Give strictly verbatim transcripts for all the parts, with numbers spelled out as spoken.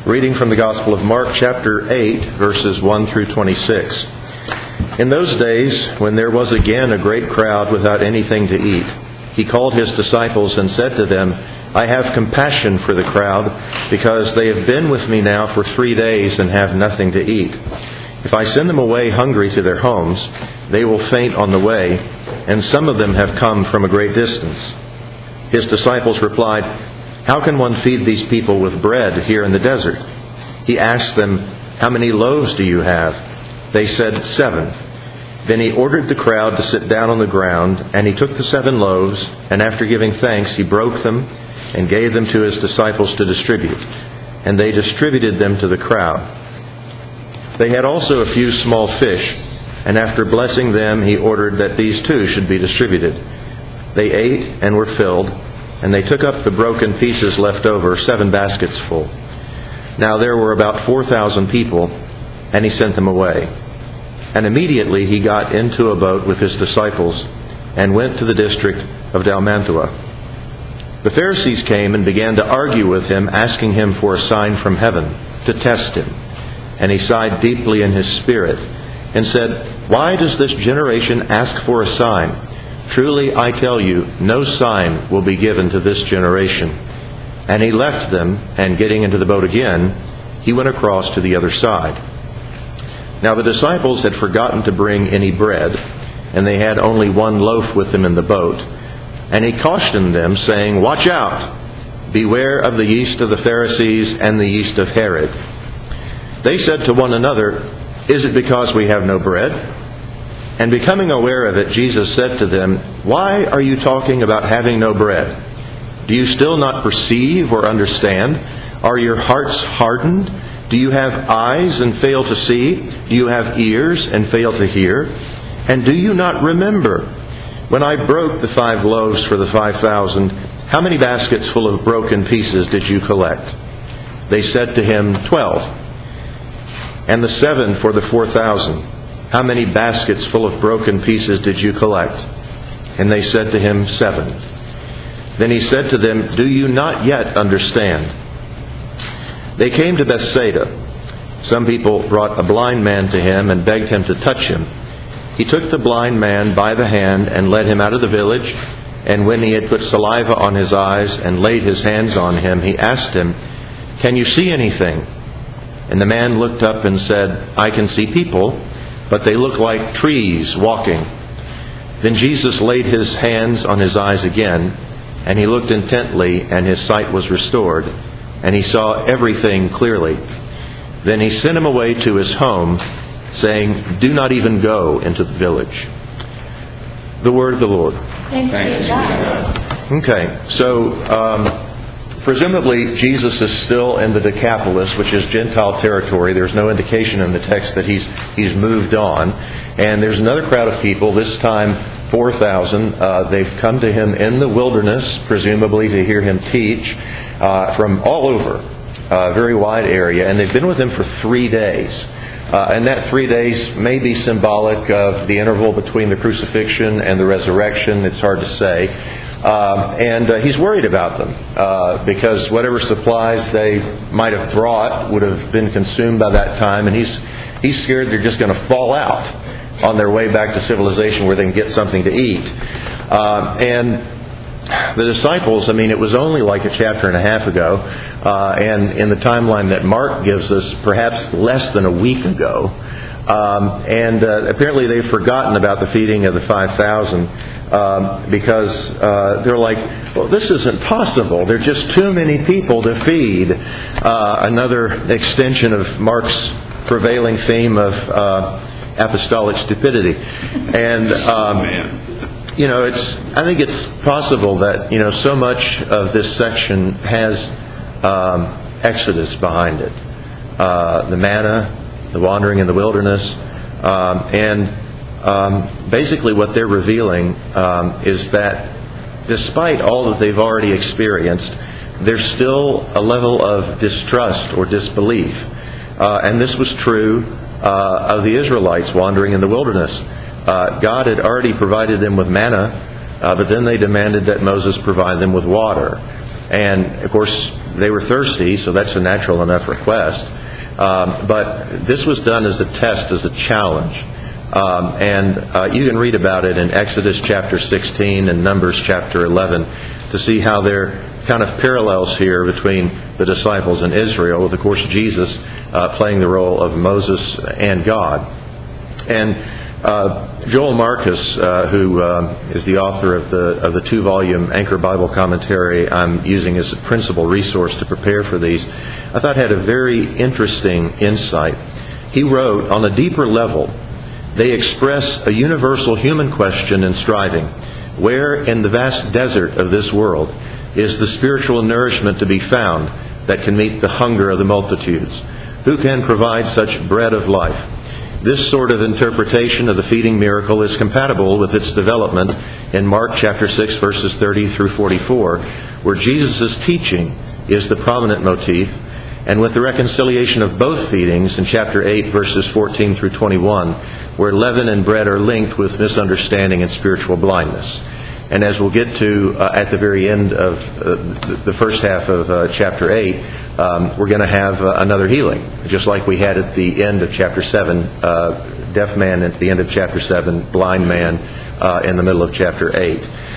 Reading from the Gospel of Mark, chapter eight, verses one through twenty-six. In those days, when there was again a great crowd without anything to eat, he called his disciples and said to them, I have compassion for the crowd, because they have been with me now for three days and have nothing to eat. If I send them away hungry to their homes, they will faint on the way, and some of them have come from a great distance. His disciples replied, How can one feed these people with bread here in the desert? He asked them, How many loaves do you have? They said, Seven. Then he ordered the crowd to sit down on the ground, and he took the seven loaves, and after giving thanks, he broke them and gave them to his disciples to distribute. And they distributed them to the crowd. They had also a few small fish, and after blessing them, he ordered that these too should be distributed. They ate and were filled, and they took up the broken pieces left over, seven baskets full. Now there were about four thousand people, and he sent them away. And immediately he got into a boat with his disciples, and went to the district of Dalmanutha. The Pharisees came and began to argue with him, asking him for a sign from heaven, to test him. And he sighed deeply in his spirit, and said, Why does this generation ask for a sign? Truly I tell you, no sign will be given to this generation. And he left them, and getting into the boat again, he went across to the other side. Now the disciples had forgotten to bring any bread, and they had only one loaf with them in the boat. And he cautioned them, saying, Watch out! Beware of the yeast of the Pharisees and the yeast of Herod. They said to one another, Is it because we have no bread? And becoming aware of it, Jesus said to them, Why are you talking about having no bread? Do you still not perceive or understand? Are your hearts hardened? Do you have eyes and fail to see? Do you have ears and fail to hear? And do you not remember? When I broke the five loaves for the five thousand, how many baskets full of broken pieces did you collect? They said to him, Twelve. And the seven for the four thousand, how many baskets full of broken pieces did you collect? And they said to him, Seven. Then he said to them, Do you not yet understand? They came to Bethsaida. Some people brought a blind man to him and begged him to touch him. He took the blind man by the hand and led him out of the village. And when he had put saliva on his eyes and laid his hands on him, he asked him, Can you see anything? And the man looked up and said, I can see people, but they look like trees walking. Then Jesus laid his hands on his eyes again, and he looked intently, and his sight was restored, and he saw everything clearly. Then he sent him away to his home, saying, Do not even go into the village. The word of the Lord. Thanks be to God. Okay, so um, presumably Jesus is still in the Decapolis, which is Gentile territory. There's no indication in the text that he's he's moved on. And there's another crowd of people, this time four thousand. Uh, they've come to him in the wilderness, presumably to hear him teach, uh, from all over, a very wide area. And they've been with him for three days. Uh, and that three days may be symbolic of the interval between the crucifixion and the resurrection. It's hard to say. Um, and uh, he's worried about them uh, because whatever supplies they might have brought would have been consumed by that time. And he's he's scared they're just going to fall out on their way back to civilization where they can get something to eat. Uh, and the disciples, I mean, it was only like a chapter and a half ago, uh, and in the timeline that Mark gives us, perhaps less than a week ago. Um, and uh, apparently they've forgotten about the feeding of the five thousand um, because uh, they're like, well, this isn't possible. There are just too many people to feed. Uh, another extension of Mark's prevailing theme of uh, apostolic stupidity. And um, you know, it's. I think it's possible that you know so much of this section has um, Exodus behind it, uh, the manna, the wandering in the wilderness, um, and um, basically what they're revealing um, is that despite all that they've already experienced, there's still a level of distrust or disbelief, uh, and this was true uh, of the Israelites wandering in the wilderness. Uh, God had already provided them with manna, uh, but then they demanded that Moses provide them with water. And, of course, they were thirsty, so that's a natural enough request. Um, but this was done as a test, as a challenge. Um, and uh, you can read about it in Exodus chapter sixteen and Numbers chapter eleven to see how there are kind of parallels here between the disciples and Israel, with, of course, Jesus uh, playing the role of Moses and God. And uh, Joel Marcus, uh, who uh, is the author of the of the two-volume Anchor Bible Commentary I'm using as a principal resource to prepare for these, I thought had a very interesting insight. He wrote, on a deeper level, they express a universal human question and striving. Where in the vast desert of this world is the spiritual nourishment to be found that can meet the hunger of the multitudes? Who can provide such bread of life? This sort of interpretation of the feeding miracle is compatible with its development in Mark chapter six, verses thirty through forty-four, where Jesus' teaching is the prominent motif, and with the reconciliation of both feedings in chapter eight, verses fourteen through twenty-one, where leaven and bread are linked with misunderstanding and spiritual blindness. And as we'll get to uh, at the very end of uh, the first half of uh, chapter eight, um, we're going to have uh, another healing, just like we had at the end of chapter seven, uh, deaf man at the end of chapter seven, blind man uh, in the middle of chapter eight.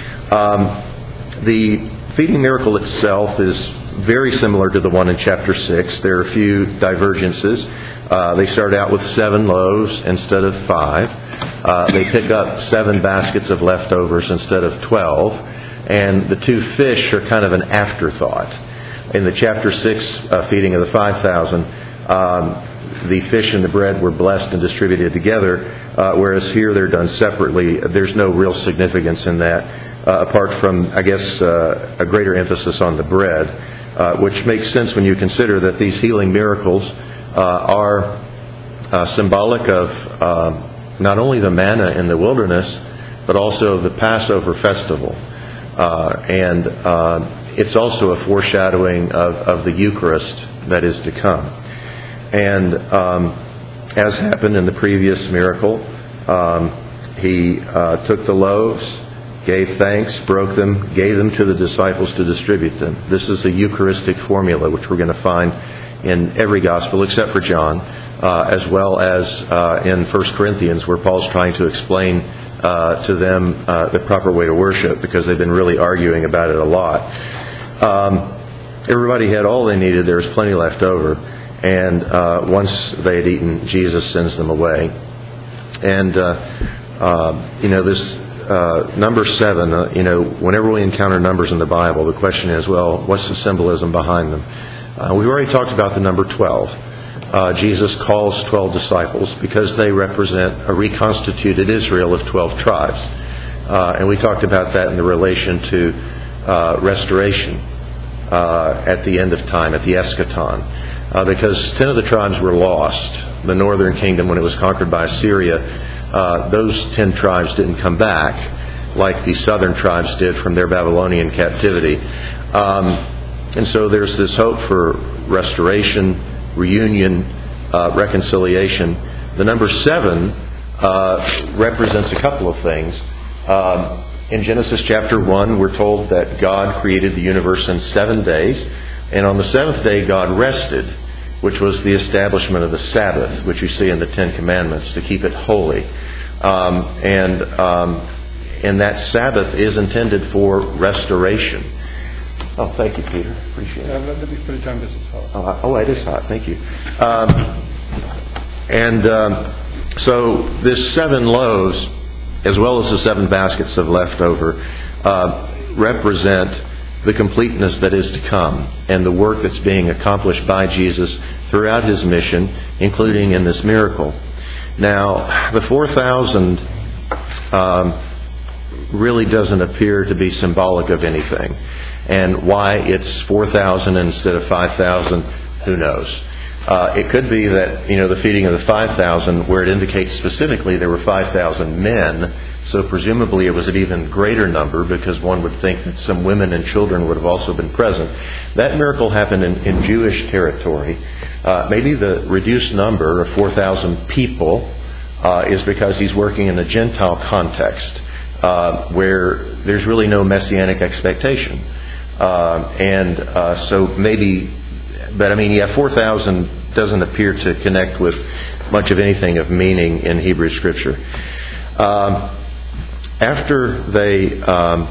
Um, the feeding miracle itself is very similar to the one in chapter six. There are a few divergences. Uh, they start out with seven loaves instead of five. Uh, they pick up seven baskets of leftovers instead of twelve. And the two fish are kind of an afterthought. In the chapter six uh, feeding of the five thousand, um, the fish and the bread were blessed and distributed together, uh, whereas here they're done separately. There's no real significance in that, uh, apart from, I guess, uh, a greater emphasis on the bread, uh, which makes sense when you consider that these healing miracles Uh, are uh, symbolic of uh, not only the manna in the wilderness, but also the Passover festival. Uh, and uh, it's also a foreshadowing of, of the Eucharist that is to come. And um, as happened in the previous miracle, um, he uh, took the loaves, gave thanks, broke them, gave them to the disciples to distribute them. This is the Eucharistic formula, which we're going to find in every gospel except for John, uh, as well as uh, in First Corinthians, where Paul's trying to explain uh, to them uh, the proper way to worship, because they've been really arguing about it a lot. Um, everybody had all they needed. There was plenty left over. And uh, once they had eaten, Jesus sends them away. And, uh, uh, you know, this uh, number seven, uh, you know, whenever we encounter numbers in the Bible, the question is, well, what's the symbolism behind them? Uh, we've already talked about the number twelve. Uh, Jesus calls twelve disciples because they represent a reconstituted Israel of twelve tribes. Uh, and we talked about that in the relation to uh, restoration uh, at the end of time, at the eschaton. Uh, because ten of the tribes were lost. The northern kingdom, when it was conquered by Assyria, uh, those ten tribes didn't come back like the southern tribes did from their Babylonian captivity. Um, And so there's this hope for restoration, reunion, uh, reconciliation. The number seven uh, represents a couple of things. Um, in Genesis chapter one, we're told that God created the universe in seven days. And on the seventh day, God rested, which was the establishment of the Sabbath, which you see in the Ten Commandments, to keep it holy. Um, and, um, and that Sabbath is intended for restoration. Oh, thank you, Peter. Appreciate it. Yeah, let me put it down because it's hot. Oh, oh, it is hot. Thank you. Um, and um, so this seven loaves, as well as the seven baskets of leftover, uh, represent the completeness that is to come and the work that's being accomplished by Jesus throughout his mission, including in this miracle. Now, the four thousand um, really doesn't appear to be symbolic of anything. And why it's four thousand instead of five thousand, who knows? Uh, it could be that, you know, the feeding of the five thousand, where it indicates specifically there were five thousand men, so presumably it was an even greater number, because one would think that some women and children would have also been present. That miracle happened in, in Jewish territory. Uh, maybe the reduced number of four thousand people uh, is because he's working in a Gentile context, uh, where there's really no messianic expectation. Uh, and uh, so maybe, but I mean, yeah, four thousand doesn't appear to connect with much of anything of meaning in Hebrew Scripture. Um, after they um,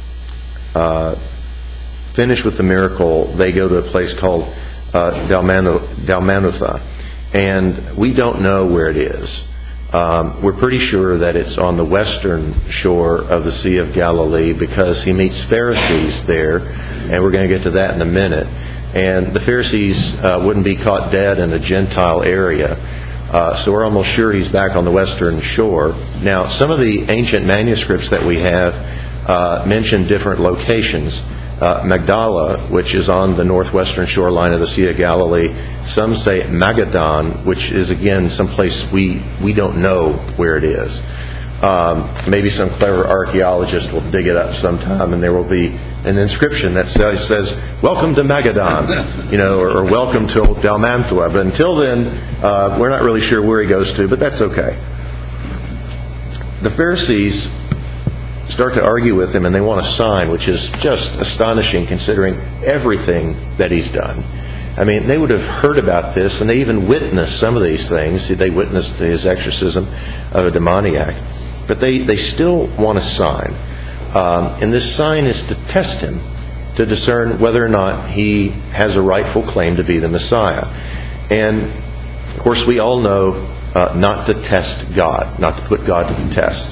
uh, finish with the miracle, they go to a place called uh, Dalmanu- Dalmanutha, and we don't know where it is. Um, we're pretty sure that it's on the western shore of the Sea of Galilee because he meets Pharisees there, and we're going to get to that in a minute. And the Pharisees uh, wouldn't be caught dead in a Gentile area, uh, so we're almost sure he's back on the western shore. Now, some of the ancient manuscripts that we have uh, mention different locations. Uh, Magdala, which is on the northwestern shoreline of the Sea of Galilee. Some say Magadan, which is again someplace we we don't know where it is. Um, maybe some clever archaeologist will dig it up sometime, and there will be an inscription that says, says "Welcome to Magadan," you know, or, or "Welcome to Dalmantua." But until then, uh, we're not really sure where he goes to, but that's okay. The Pharisees start to argue with him, and they want a sign, which is just astonishing considering everything that he's done. I mean, they would have heard about this, and they even witnessed some of these things. They witnessed his exorcism of a demoniac. But they, they still want a sign. Um, and this sign is to test him, to discern whether or not he has a rightful claim to be the Messiah. And, of course, we all know uh, not to test God, not to put God to the test.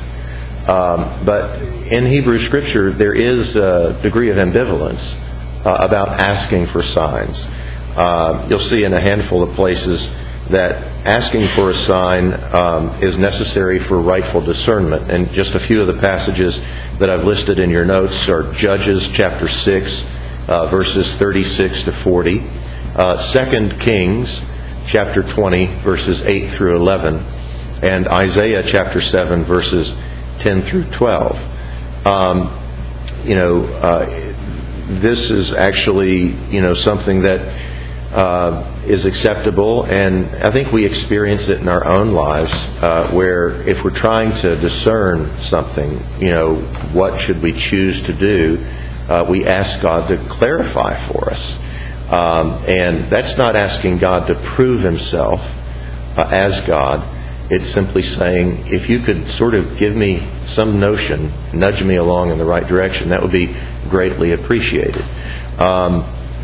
Um, but in Hebrew Scripture, there is a degree of ambivalence uh, about asking for signs. Uh, you'll see in a handful of places that asking for a sign um, is necessary for rightful discernment. And just a few of the passages that I've listed in your notes are Judges chapter six, uh, verses thirty-six to forty, uh, Second Kings chapter twenty, verses eight through eleven, and Isaiah chapter seven, verses ten through twelve. Um, you know, uh, this is actually, you know, something that uh, is acceptable, and I think we experience it in our own lives, uh, where if we're trying to discern something, you know, what should we choose to do, uh, we ask God to clarify for us. Um, and that's not asking God to prove himself uh, as God. It's simply saying, if you could sort of give me some notion, nudge me along in the right direction, that would be greatly appreciated. Um,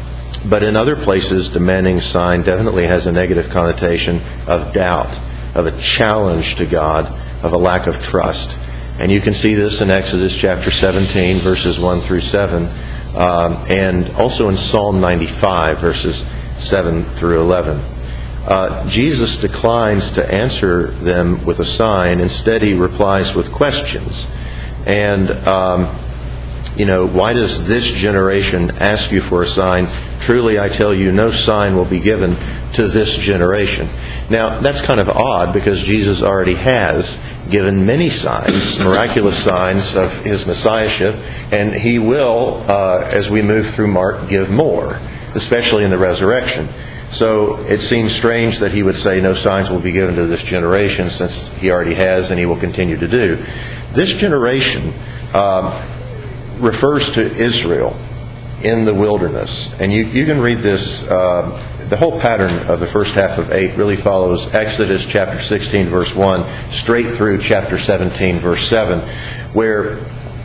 but in other places, demanding sign definitely has a negative connotation of doubt, of a challenge to God, of a lack of trust. And you can see this in Exodus chapter seventeen, verses one through seven, um, and also in Psalm ninety-five, verses seven through eleven. Uh, Jesus declines to answer them with a sign. Instead, he replies with questions. And, um, you know, why does this generation ask you for a sign? Truly, I tell you, no sign will be given to this generation. Now, that's kind of odd because Jesus already has given many signs, miraculous signs of his messiahship, and he will, uh, as we move through Mark, give more, especially in the resurrection. So it seems strange that he would say no signs will be given to this generation, since he already has and he will continue to do. This generation um, refers to Israel in the wilderness. And you, you can read this, uh, the whole pattern of the first half of eight really follows Exodus chapter sixteen, verse one, straight through chapter seventeen, verse seven, where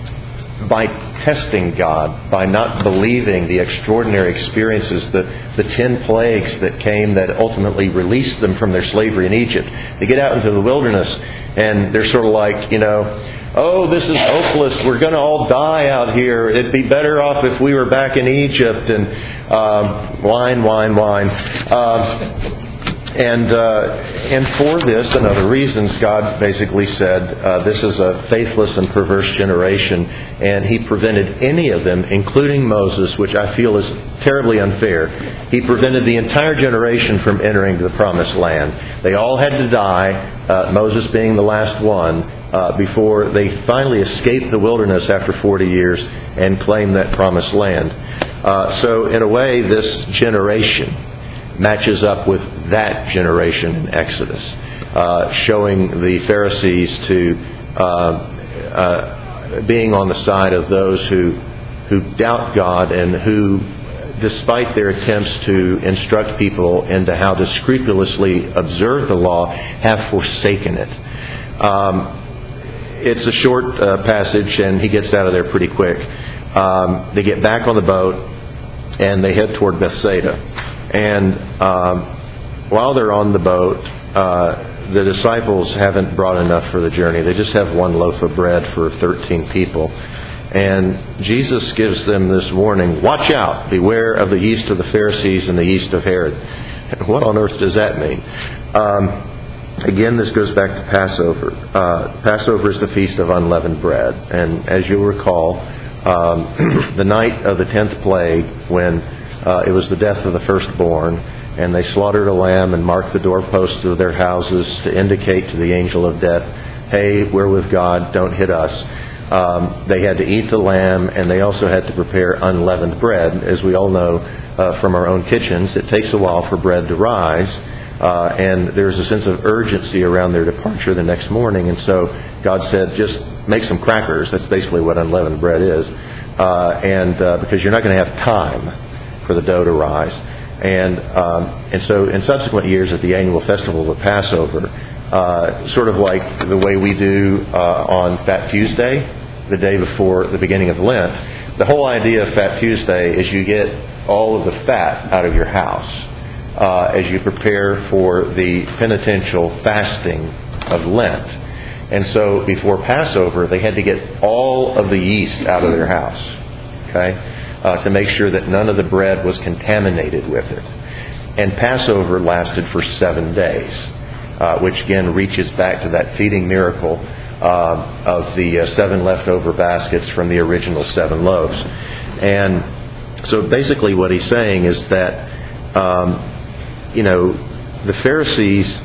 by testing God, by not believing the extraordinary experiences, the, the ten plagues that came that ultimately released them from their slavery in Egypt. They get out into the wilderness and they're sort of like, you know, oh, this is hopeless. We're going to all die out here. It'd be better off if we were back in Egypt. And um, whine, whine, whine. Uh, And uh, and for this and other reasons, God basically said, uh, this is a faithless and perverse generation, and he prevented any of them, including Moses, which I feel is terribly unfair. He prevented the entire generation from entering the promised land. They all had to die, uh, Moses being the last one, uh, before they finally escaped the wilderness after forty years and claimed that promised land. Uh, so in a way, this generation matches up with that generation in Exodus, uh, showing the Pharisees to uh, uh, being on the side of those who who doubt God and who, despite their attempts to instruct people into how to scrupulously observe the law, have forsaken it. Um, it's a short uh, passage, and he gets out of there pretty quick. Um, they get back on the boat, and they head toward Bethsaida. And um, while they're on the boat, uh, the disciples haven't brought enough for the journey. They just have one loaf of bread for thirteen people. And Jesus gives them this warning: watch out, beware of the yeast of the Pharisees and the yeast of Herod. What on earth does that mean? Um, again, this goes back to Passover. Uh, Passover is the feast of unleavened bread. And as you'll recall, um, the night of the tenth plague, when uh, it was the death of the firstborn, and they slaughtered a lamb and marked the doorposts of their houses to indicate to the angel of death, hey, we're with God, don't hit us. Um, they had to eat the lamb, and they also had to prepare unleavened bread. As we all know uh, from our own kitchens, it takes a while for bread to rise, uh, and there's a sense of urgency around their departure the next morning. And so God said, just make some crackers. That's basically what unleavened bread is, uh, and uh, because you're not going to have time for the dough to rise. And um, and so in subsequent years at the annual festival of Passover, uh, sort of like the way we do uh, on Fat Tuesday, the day before the beginning of Lent, the whole idea of Fat Tuesday is you get all of the fat out of your house uh, as you prepare for the penitential fasting of Lent. And so before Passover, they had to get all of the yeast out of their house, okay? Uh, to make sure that none of the bread was contaminated with it. And Passover lasted for seven days, uh, which again reaches back to that feeding miracle uh, of the uh, seven leftover baskets from the original seven loaves. And so basically what he's saying is that, um, you know, the Pharisees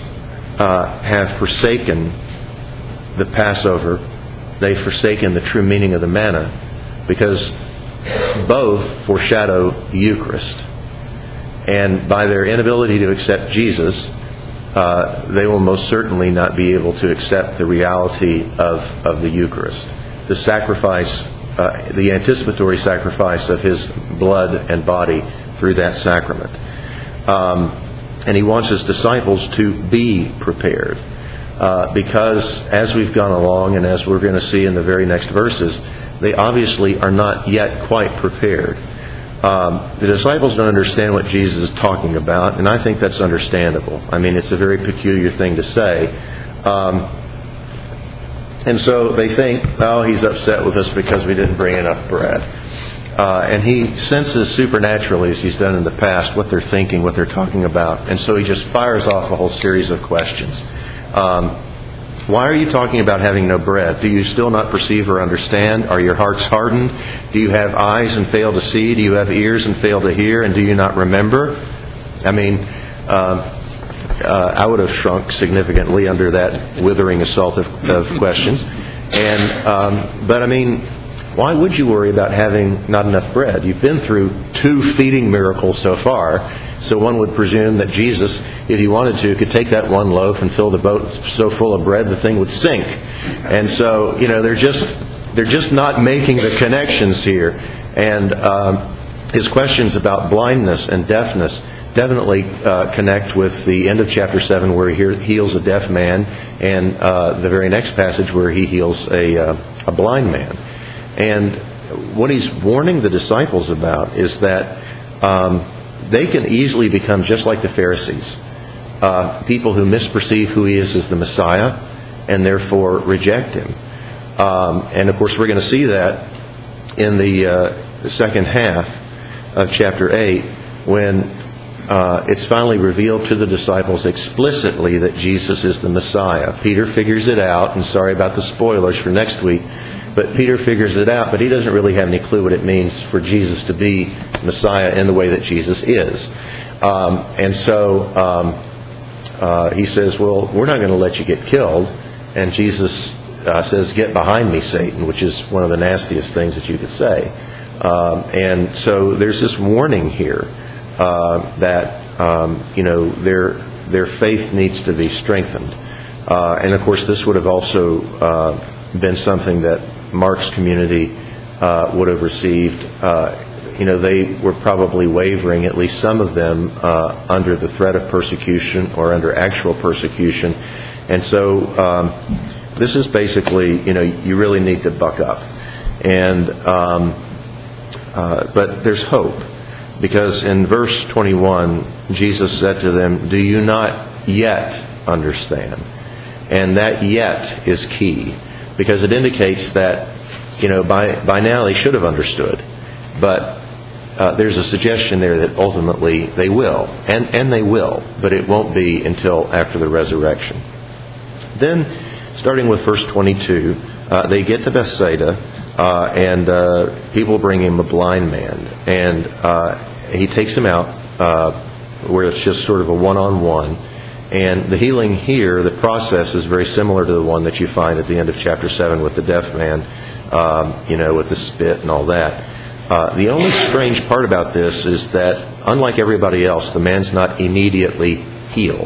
uh, have forsaken the Passover. They've forsaken the true meaning of the manna, because both foreshadow the Eucharist. And by their inability to accept Jesus, uh, they will most certainly not be able to accept the reality of, of the Eucharist. The sacrifice, uh, the anticipatory sacrifice of His blood and body through that sacrament. Um, and He wants His disciples to be prepared. Uh, because as we've gone along, and as we're going to see in the very next verses, they obviously are not yet quite prepared. Um, the disciples don't understand what Jesus is talking about, and I think that's understandable. I mean, it's a very peculiar thing to say. Um, and so they think, oh, He's upset with us because we didn't bring enough bread. Uh, and He senses supernaturally, as He's done in the past, what they're thinking, what they're talking about. And so He just fires off a whole series of questions. Um, Why are you talking about having no bread? Do you still not perceive or understand? Are your hearts hardened? Do you have eyes and fail to see? Do you have ears and fail to hear? And do you not remember? I mean, uh, uh, I would have shrunk significantly under that withering assault of, of questions. And um, but I mean, why would you worry about having not enough bread? You've been through two feeding miracles so far. So one would presume that Jesus, if He wanted to, could take that one loaf and fill the boat so full of bread the thing would sink. And so, you know, they're just they're just not making the connections here. And um, His questions about blindness and deafness definitely uh, connect with the end of chapter seven, where He heals a deaf man, and uh, the very next passage where He heals a uh, a blind man. And what He's warning the disciples about is that Um, they can easily become just like the Pharisees, uh, people who misperceive who He is as the Messiah and therefore reject Him. Um, and of course, we're going to see that in the, uh, the second half of chapter eight, when uh, it's finally revealed to the disciples explicitly that Jesus is the Messiah. Peter figures it out, and sorry about the spoilers for next week, but Peter figures it out, but he doesn't really have any clue what it means for Jesus to be Messiah in the way that Jesus is. Um, and so um, uh, he says, well, we're not going to let you get killed. And Jesus uh, says, get behind me, Satan, which is one of the nastiest things that you could say. Um, and so there's this warning here uh, that, um, you know, their, their faith needs to be strengthened. Uh, and of course, this would have also uh, been something that Mark's community uh, would have received, uh, you know, they were probably wavering, at least some of them, uh, under the threat of persecution or under actual persecution. And so um, this is basically, you know, you really need to buck up. And um, uh, but there's hope, because in verse twenty-one, Jesus said to them, "Do you not yet understand?" And that "yet" is key, because it indicates that, you know, by by now they should have understood, but uh, there's a suggestion there that ultimately they will, and and they will, but it won't be until after the resurrection. Then, starting with verse twenty-two, uh, they get to Bethsaida, uh, and uh, people bring him a blind man, and uh, he takes him out uh, where it's just sort of a one-on-one. And the healing here, the process is very similar to the one that you find at the end of chapter seven with the deaf man, um, you know, with the spit and all that. Uh, the only strange part about this is that, unlike everybody else, the man's not immediately healed.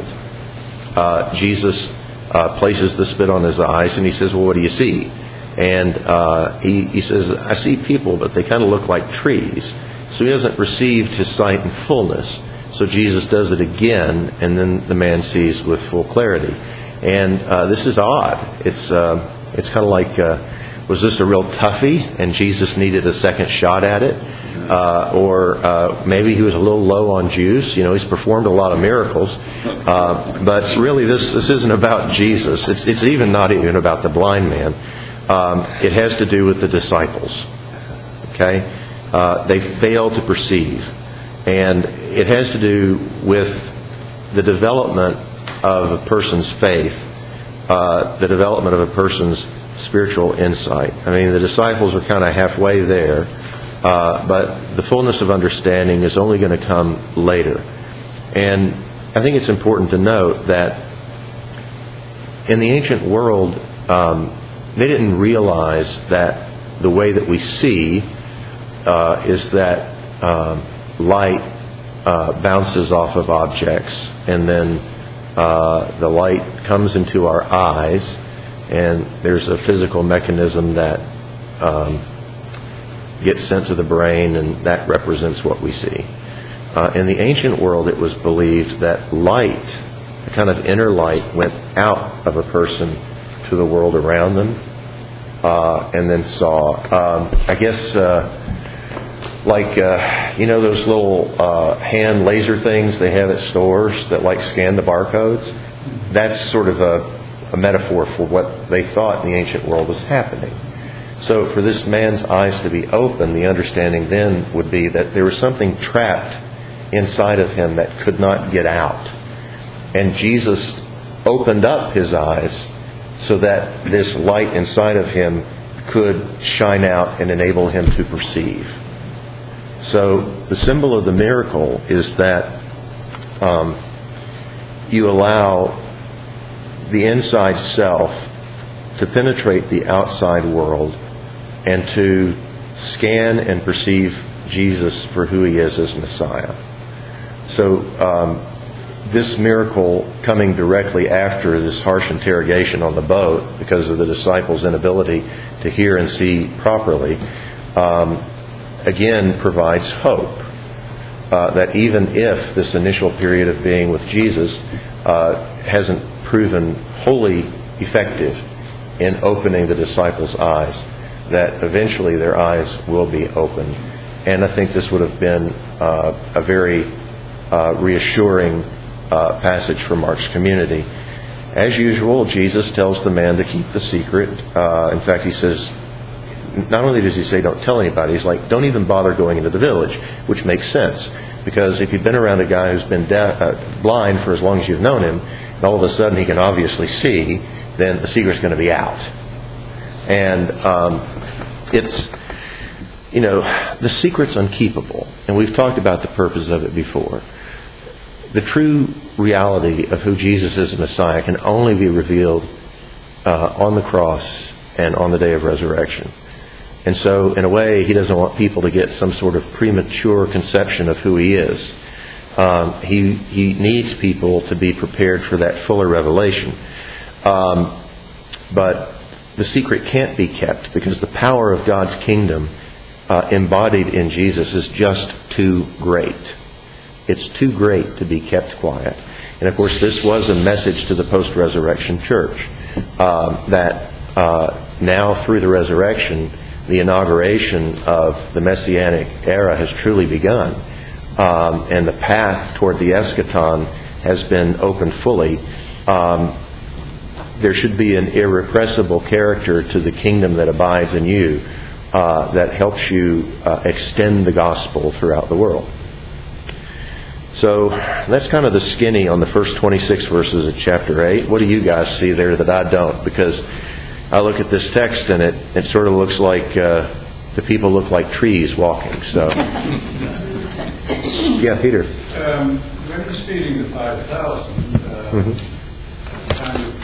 Uh, Jesus uh, places the spit on his eyes, and he says, "Well, what do you see?" And uh, he, he says, "I see people, but they kind of look like trees." So he hasn't received his sight in fullness. So Jesus does it again, and then the man sees with full clarity. And uh, this is odd. It's uh, it's kind of like, uh, was this a real toughie, and Jesus needed a second shot at it? Uh, or uh, maybe he was a little low on juice. You know, he's performed a lot of miracles. Uh, but really, this this isn't about Jesus. It's it's even not even about the blind man. Um, it has to do with the disciples. Okay? Uh, they fail to perceive. And it has to do with the development of a person's faith, uh, the development of a person's spiritual insight. I mean, the disciples are kind of halfway there, uh, but the fullness of understanding is only going to come later. And I think it's important to note that in the ancient world, um, they didn't realize that the way that we see uh, is that um, light uh, bounces off of objects, and then uh, the light comes into our eyes, and there's a physical mechanism that um, gets sent to the brain, and that represents what we see. Uh, in the ancient world, it was believed that light, a kind of inner light, went out of a person to the world around them, uh, and then saw, um, I guess, uh, like, uh, you know, those little uh, hand laser things they have at stores that, like, scan the barcodes? That's sort of a, a metaphor for what they thought in the ancient world was happening. So for this man's eyes to be open, the understanding then would be that there was something trapped inside of him that could not get out. And Jesus opened up his eyes so that this light inside of him could shine out and enable him to perceive. So the symbol of the miracle is that um, you allow the inside self to penetrate the outside world and to scan and perceive Jesus for who he is as Messiah. So um, this miracle coming directly after this harsh interrogation on the boat because of the disciples' inability to hear and see properly, um, again provides hope uh, that even if this initial period of being with Jesus uh, hasn't proven wholly effective in opening the disciples' eyes, that eventually their eyes will be opened. And I think this would have been uh, a very uh, reassuring uh, passage for Mark's community. As usual, Jesus tells the man to keep the secret. Uh, in fact, he says, not only does he say don't tell anybody, he's like, don't even bother going into the village, which makes sense. Because if you've been around a guy who's been deaf, uh, blind for as long as you've known him, and all of a sudden he can obviously see, then the secret's going to be out. And um, it's, you know, the secret's unkeepable. And we've talked about the purpose of it before. The true reality of who Jesus is, the Messiah, can only be revealed uh, on the cross and on the day of resurrection. And so, in a way, he doesn't want people to get some sort of premature conception of who he is. Um, he he needs people to be prepared for that fuller revelation. Um, but the secret can't be kept because the power of God's kingdom uh, embodied in Jesus is just too great. It's too great to be kept quiet. And of course, this was a message to the post-resurrection church, uh, that uh, now through the resurrection, the inauguration of the Messianic era has truly begun. Um, and the path toward the eschaton has been opened fully. Um, there should be an irrepressible character to the kingdom that abides in you, uh, that helps you uh, extend the gospel throughout the world. So that's kind of the skinny on the first twenty-six verses of chapter eight. What do you guys see there that I don't? Because I look at this text and it, it sort of looks like uh, the people look like trees walking. So, yeah, Peter. Um, when he's feeding the five thousand, uh, mm-hmm. kind of,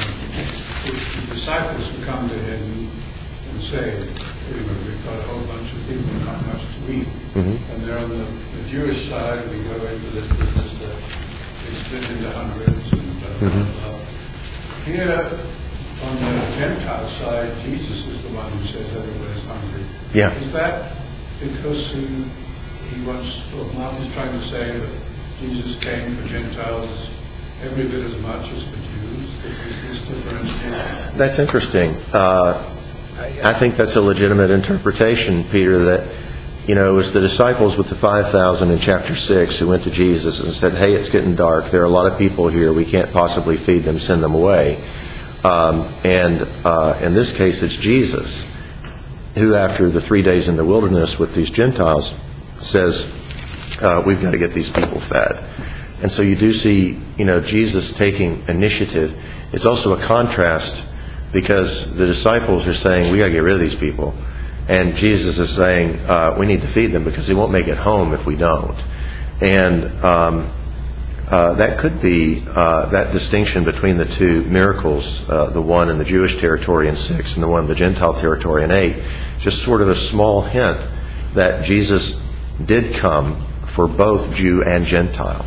uh, the disciples would come to him and say, you know, we've got a whole bunch of people and not much to eat. Mm-hmm. And they're on the, the Jewish side, we go into this business that they split into hundreds and blah, blah, mm-hmm. blah. Here, on the Gentile side, Jesus is the one who says everybody's hungry. Yeah. Is that because he, he wants, or Mark is trying to say that Jesus came for Gentiles every bit as much as for Jews? That there's this difference? That's interesting. Uh, I think that's a legitimate interpretation, Peter, that, you know, it was the disciples with the five thousand in chapter six who went to Jesus and said, hey, it's getting dark. There are a lot of people here. We can't possibly feed them. Send them away. Um, and uh, in this case, it's Jesus who, after the three days in the wilderness with these Gentiles, says, uh, we've got to get these people fed. And so you do see, you know, Jesus taking initiative. It's also a contrast because the disciples are saying, we got to get rid of these people. And Jesus is saying, uh, we need to feed them because they won't make it home if we don't. And um, uh, that could be uh, that distinction between the two miracles, uh, the one in the Jewish territory in six and the one in the Gentile territory in eight, just sort of a small hint that Jesus did come for both Jew and Gentile.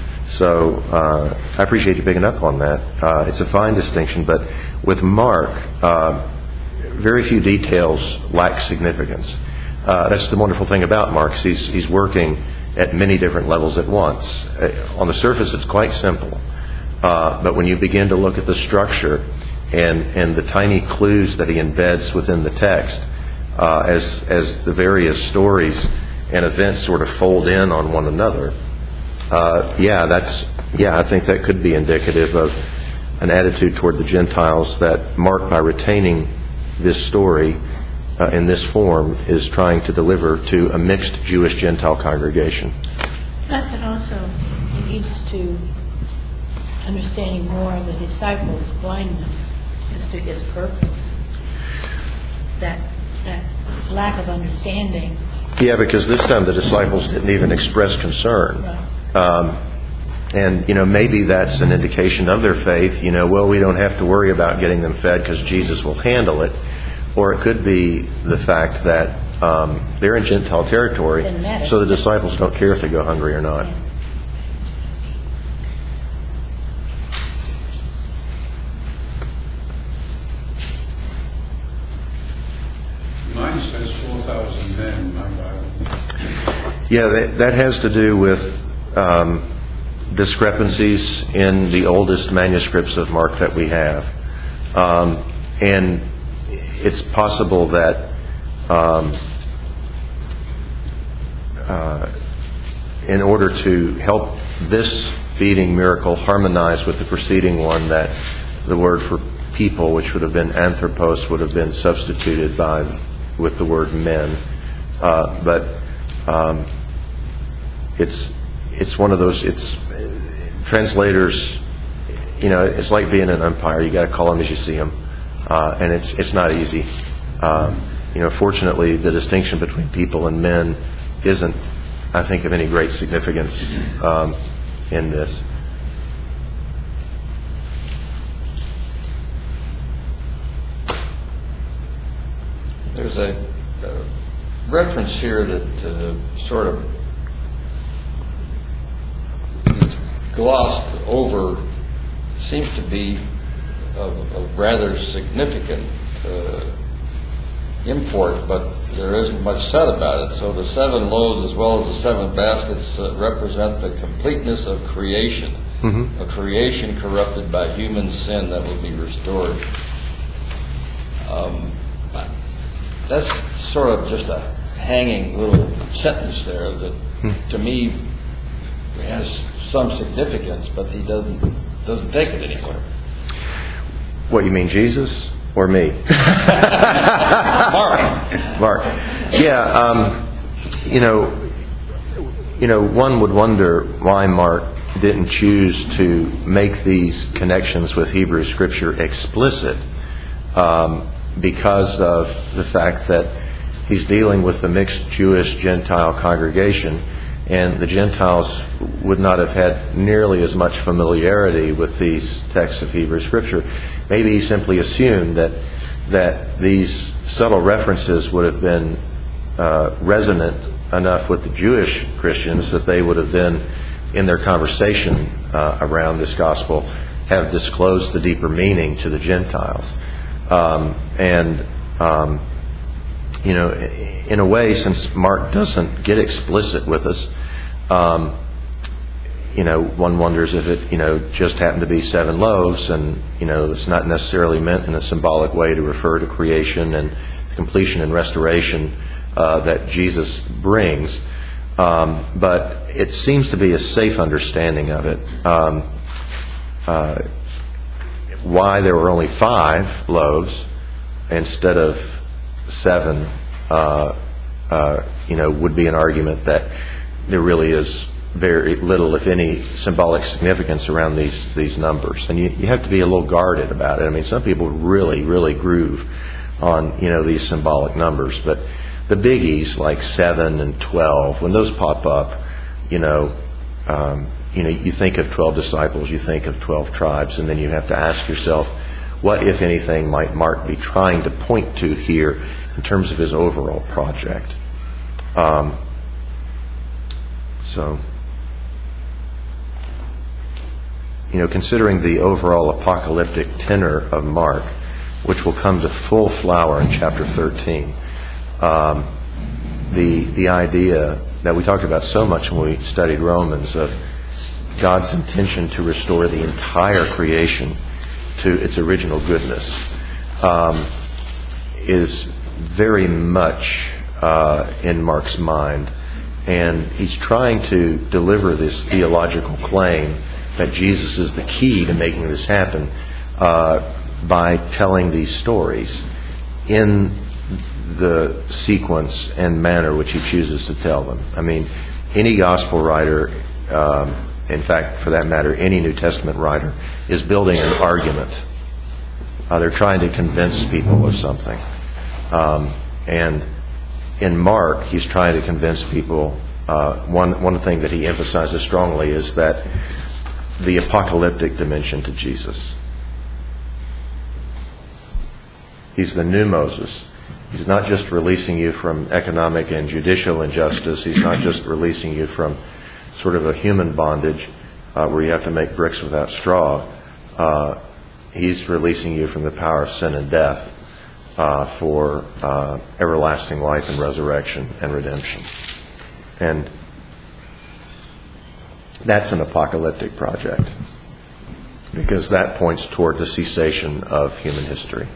So uh, I appreciate you picking up on that. Uh, it's a fine distinction, but with Mark, uh, very few details lack significance. Uh, that's the wonderful thing about Mark. He's, he's working at many different levels at once. Uh, on the surface, it's quite simple. Uh, but when you begin to look at the structure and, and the tiny clues that he embeds within the text, uh, as, as the various stories and events sort of fold in on one another, uh, yeah, that's, yeah, I think that could be indicative of an attitude toward the Gentiles that Mark, by retaining this story uh, in this form, is trying to deliver to a mixed Jewish-Gentile congregation. Plus, it also leads to understanding more of the disciples' blindness as to his purpose. That that lack of understanding. Yeah, because this time the disciples didn't even express concern. Right. Um, and, you know, maybe that's an indication of their faith. You know, well, we don't have to worry about getting them fed because Jesus will handle it. Or it could be the fact that um, they're in Gentile territory, so the disciples don't care if they go hungry or not. Mine says four thousand men in my Bible. Yeah, that, that has to do with um, discrepancies in the oldest manuscripts of Mark that we have. Um, and it's possible that um, uh, in order to help this feeding miracle harmonize with the preceding one, that the word for people, which would have been anthropos, would have been substituted by with the word men. Uh, but um, it's it's one of those. It's translators. You know, it's like being an umpire. You got to call them as you see them, uh, and it's it's not easy. Um, you know, fortunately, the distinction between people and men isn't, I think, of any great significance um, in this. There's a, a reference here that uh, sort of is glossed over, seems to be of, of rather significant uh, import, but there isn't much said about it. So the seven loaves as well as the seven baskets uh, represent the completeness of creation, mm-hmm. a creation corrupted by human sin that will be restored. Um, that's sort of just a hanging little sentence there that, hmm. to me, has some significance, but he doesn't doesn't take it anywhere. What, you mean Jesus or me? Mark. Mark. Yeah. Um, you know. You know. One would wonder why Mark didn't choose to make these connections with Hebrew Scripture explicit, um, because of the fact that he's dealing with the mixed Jewish-Gentile congregation, and the Gentiles would not have had nearly as much familiarity with these texts of Hebrew Scripture. Maybe he simply assumed that that these subtle references would have been uh, resonant enough with the Jewish Christians that they would have then, in their conversation uh, around this gospel, have disclosed the deeper meaning to the Gentiles. Um, and, um, you know, in a way, since Mark doesn't get explicit with us, um, you know, one wonders if it, you know, just happened to be seven loaves, and, you know, it's not necessarily meant in a symbolic way to refer to creation and completion and restoration uh, that Jesus brings. Um, but it seems to be a safe understanding of it. Um, uh, why there were only five loaves instead of seven, uh, uh, you know, would be an argument that there really is very little, if any, symbolic significance around these these numbers, and you, you have to be a little guarded about it. I mean, some people really, really groove on, you know, these symbolic numbers, but the biggies like seven and twelve, when those pop up, you know, um, you know, you think of twelve disciples, you think of twelve tribes, and then you have to ask yourself, what, if anything, might Mark be trying to point to here in terms of his overall project? Um, so. You know, considering the overall apocalyptic tenor of Mark, which will come to full flower in chapter thirteen, um, the the idea that we talked about so much when we studied Romans of God's intention to restore the entire creation to its original goodness um, is very much uh, in Mark's mind, and he's trying to deliver this theological claim that Jesus is the key to making this happen uh, by telling these stories in the sequence and manner which he chooses to tell them. I mean, any gospel writer, um, in fact, for that matter, any New Testament writer, is building an argument. Uh, they're trying to convince people of something. Um, and in Mark, he's trying to convince people. Uh, one, one thing that he emphasizes strongly is that the apocalyptic dimension to Jesus. He's the new Moses. He's not just releasing you from economic and judicial injustice. He's not just releasing you from sort of a human bondage uh, where you have to make bricks without straw. Uh, he's releasing you from the power of sin and death uh, for uh, everlasting life and resurrection and redemption. And that's an apocalyptic project, because that points toward the cessation of human history.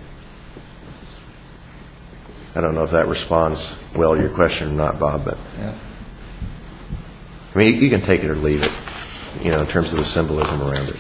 I don't know if that responds well to your question or not, Bob, but yeah. I mean, you, you can take it or leave it, you know, in terms of the symbolism around it.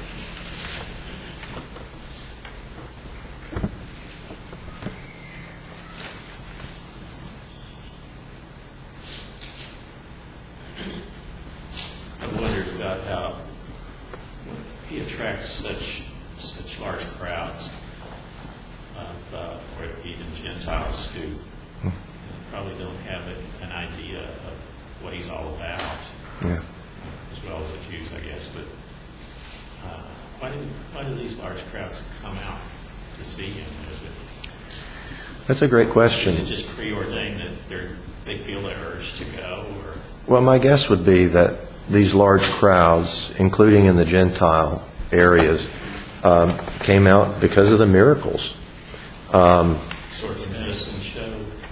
Such such large crowds of uh, or even Gentiles who hmm. probably don't have a, an idea of what he's all about, yeah. as well as the Jews, I guess. But uh, why do why do these large crowds come out to see him? Is it? That's a great question. Is it just preordained that they they feel the urge to go, or? Well, my guess would be that these large crowds, including in the Gentile areas, um, came out because of the miracles. Um, sort of medicine show.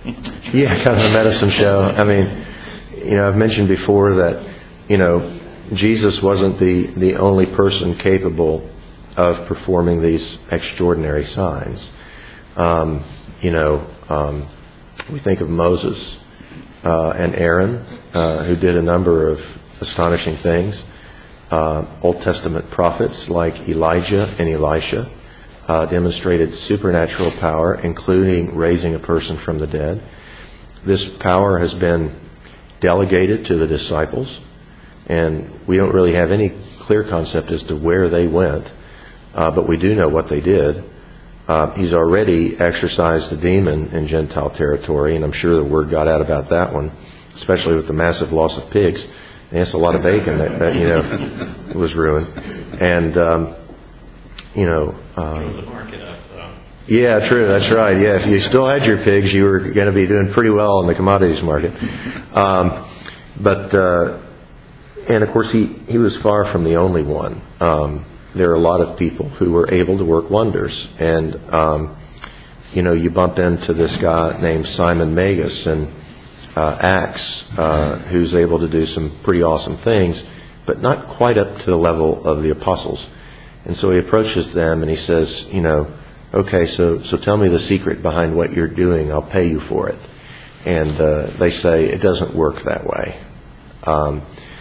Yeah, kind of a medicine show. I mean, you know, I've mentioned before that, you know, Jesus wasn't the, the only person capable of performing these extraordinary signs. Um, you know, um, we think of Moses uh, and Aaron, uh, who did a number of astonishing things. Uh, Old Testament prophets like Elijah and Elisha uh, demonstrated supernatural power, including raising a person from the dead. This power has been delegated to the disciples, and we don't really have any clear concept as to where they went, uh, but we do know what they did. Uh, he's already exorcised a demon in Gentile territory, and I'm sure the word got out about that one, especially with the massive loss of pigs. And that's a lot of bacon that, that you know, was ruined. And, um, you know... Uh, Drove the market up, though. Yeah, true, that's right. Yeah, if you still had your pigs, you were going to be doing pretty well in the commodities market. Um, but, uh, and of course, he, he was far from the only one. Um, there are a lot of people who were able to work wonders. And, um, you know, you bump into this guy named Simon Magus and uh, Acts, uh, who's able to do some pretty awesome things, but not quite up to the level of the apostles. And so he approaches them and he says, you know, okay, so so tell me the secret behind what you're doing. I'll pay you for it. And uh, they say it doesn't work that way. Um,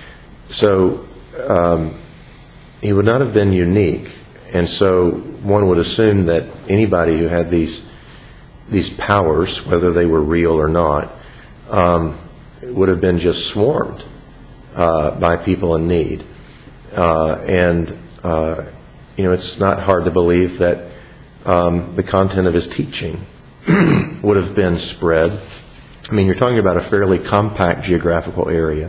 so um, he would not have been unique. And so one would assume that anybody who had these these powers, whether they were real or not, um, would have been just swarmed uh, by people in need. Uh, and, uh, you know, it's not hard to believe that um, the content of his teaching would have been spread. I mean, you're talking about a fairly compact geographical area.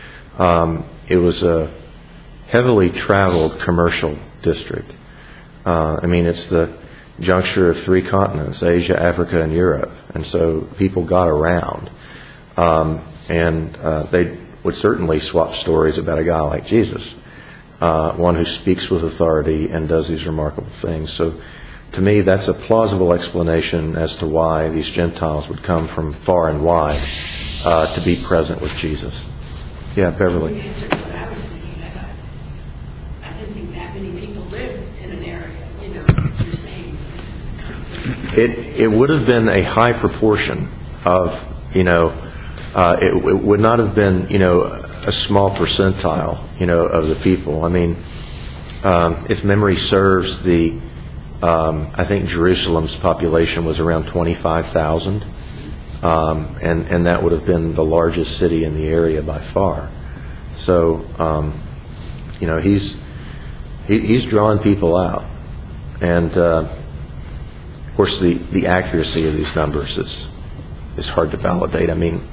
Um, it was a heavily traveled commercial district. Uh, I mean, it's the juncture of three continents, Asia, Africa, and Europe. And so people got around. Um, and uh, they would certainly swap stories about a guy like Jesus, uh, one who speaks with authority and does these remarkable things. So to me, that's a plausible explanation as to why these Gentiles would come from far and wide uh, to be present with Jesus. Yeah, Beverly. You answered what I was thinking. I thought, I didn't think that many people lived in an area, you know, you're saying this is a conflict. It, it would have been a high proportion of, you know, uh, it, it would not have been, you know, a small percentile, you know, of the people. I mean, um, if memory serves, the Um, I think Jerusalem's population was around twenty-five thousand, um, and, and that would have been the largest city in the area by far. So, um, you know, he's he, he's drawing people out. And, uh, of course, the, the accuracy of these numbers is, is hard to validate. I mean,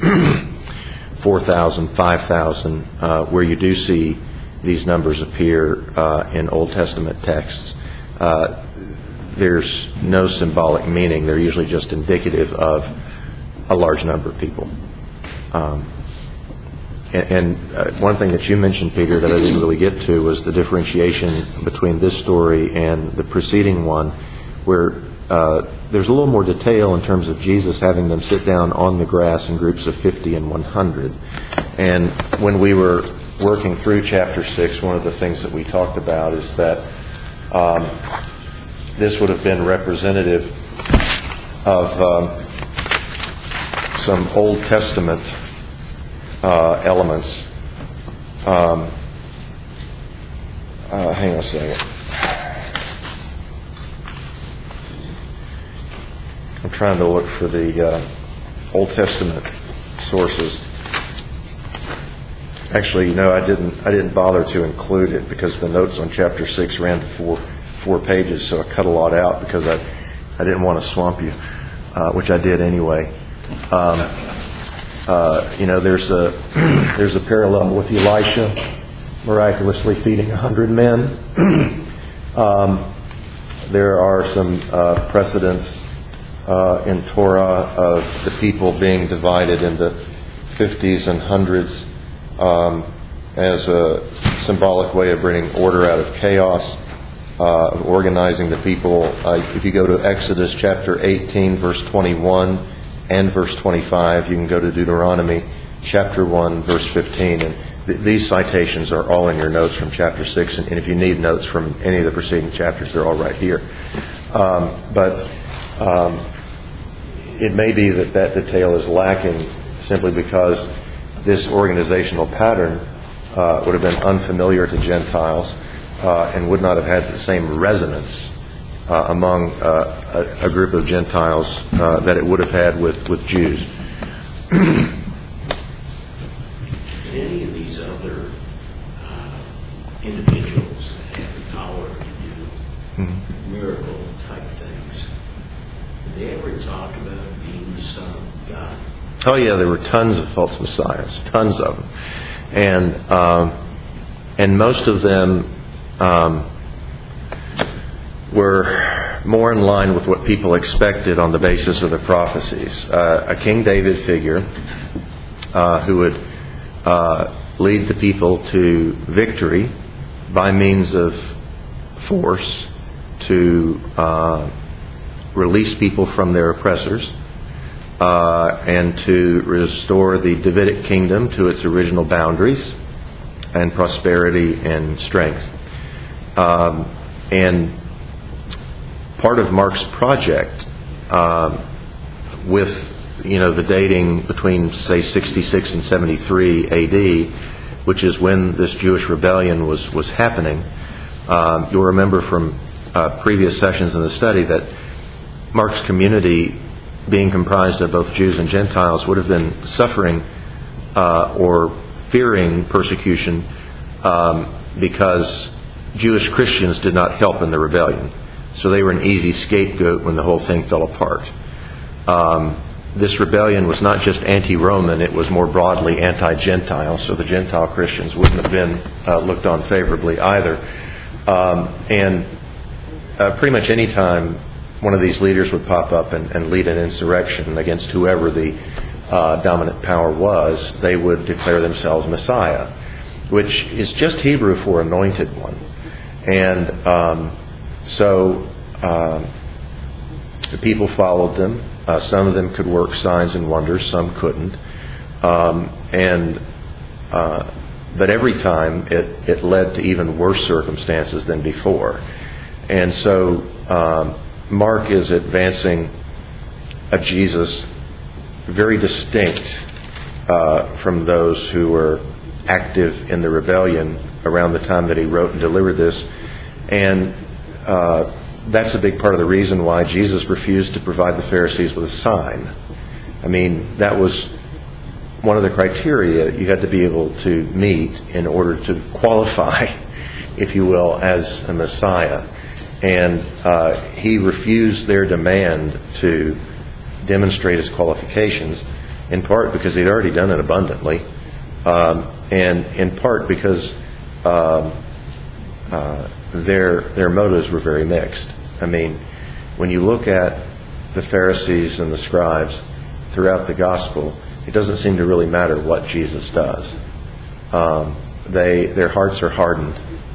four thousand, five thousand, uh, where you do see these numbers appear uh, in Old Testament texts, uh, there's no symbolic meaning. They're usually just indicative of a large number of people. Um, and and uh, one thing that you mentioned, Peter, that I didn't really get to was the differentiation between this story and the preceding one, where uh, there's a little more detail in terms of Jesus having them sit down on the grass in groups of fifty and one hundred. And when we were working through chapter six, one of the things that we talked about is that um, this would have been representative of um, some Old Testament uh, elements. Um, uh, hang on a second. I'm trying to look for the uh, Old Testament sources. Actually, no, I didn't. I didn't bother to include it because the notes on chapter six ran to four. four pages, so I cut a lot out because I, I didn't want to swamp you, uh, which I did anyway. Um, uh, you know, there's a there's a parallel with Elisha miraculously feeding a hundred men. um, there are some uh, precedents uh, in Torah of the people being divided into fifties and hundreds um, as a symbolic way of bringing order out of chaos. Uh, of organizing the people. Uh, if you go to Exodus chapter eighteen, verse twenty-one, and verse twenty-five. You can go to Deuteronomy chapter one, verse fifteen, and th- these citations are all in your notes from chapter six, and, and if you need notes from any of the preceding chapters, they're all right here. Um, but um, it may be that that detail is lacking simply because this organizational pattern uh, would have been unfamiliar to Gentiles uh, and would not have had the same resonance uh, among uh, a, a group of Gentiles uh, that it would have had with, with Jews. Did any of these other uh, individuals that had the power to do mm-hmm. miracle type things, did they ever talk about being the Son of God? Oh yeah, there were tons of false messiahs, tons of them, and um, and most of them um, were more in line with what people expected on the basis of the prophecies. Uh, a King David figure uh, who would uh, lead the people to victory by means of force to uh, release people from their oppressors. Uh, and to restore the Davidic kingdom to its original boundaries and prosperity and strength. Um, and part of Mark's project, uh, with you know the dating between say sixty-six and seventy-three A D, which is when this Jewish rebellion was was happening. Um, you'll remember from uh, previous sessions in the study that Mark's community, being comprised of both Jews and Gentiles, would have been suffering uh, or fearing persecution um, because Jewish Christians did not help in the rebellion. So they were an easy scapegoat when the whole thing fell apart. Um, this rebellion was not just anti-Roman, it was more broadly anti-Gentile, so the Gentile Christians wouldn't have been uh, looked on favorably either. Um, and uh, pretty much any time one of these leaders would pop up and, and lead an insurrection against whoever the uh, dominant power was, they would declare themselves Messiah, which is just Hebrew for anointed one. And um, so uh, the people followed them. Uh, some of them could work signs and wonders, some couldn't. Um, and uh, but every time it, it led to even worse circumstances than before. And so um, Mark is advancing a Jesus very distinct uh, from those who were active in the rebellion around the time that he wrote and delivered this. And uh, that's a big part of the reason why Jesus refused to provide the Pharisees with a sign. I mean, that was one of the criteria you had to be able to meet in order to qualify, if you will, as a Messiah. And uh, he refused their demand to demonstrate his qualifications, in part because he'd already done it abundantly, um, and in part because um, uh, their their motives were very mixed. I mean, when you look at the Pharisees and the scribes throughout the gospel, it doesn't seem to really matter what Jesus does. Um, they their hearts are hardened.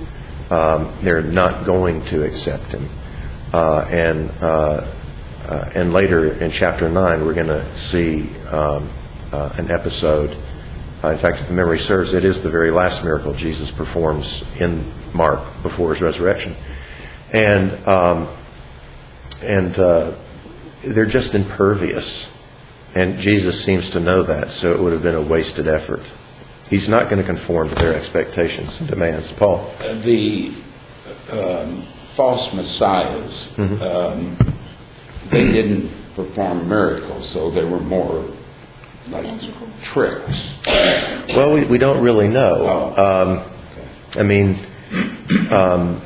Um, they're not going to accept him. Uh, and uh, uh, and later in chapter nine, we're going to see um, uh, an episode. Uh, in fact, if memory serves, it is the very last miracle Jesus performs in Mark before his resurrection. And um, and uh, they're just impervious. And Jesus seems to know that, so it would have been a wasted effort. He's not going to conform to their expectations and demands. Paul? The um, false messiahs, mm-hmm. um, they didn't perform miracles, so they were more like Magical. tricks. Well, we, we don't really know. Oh. Um, okay. I mean, um,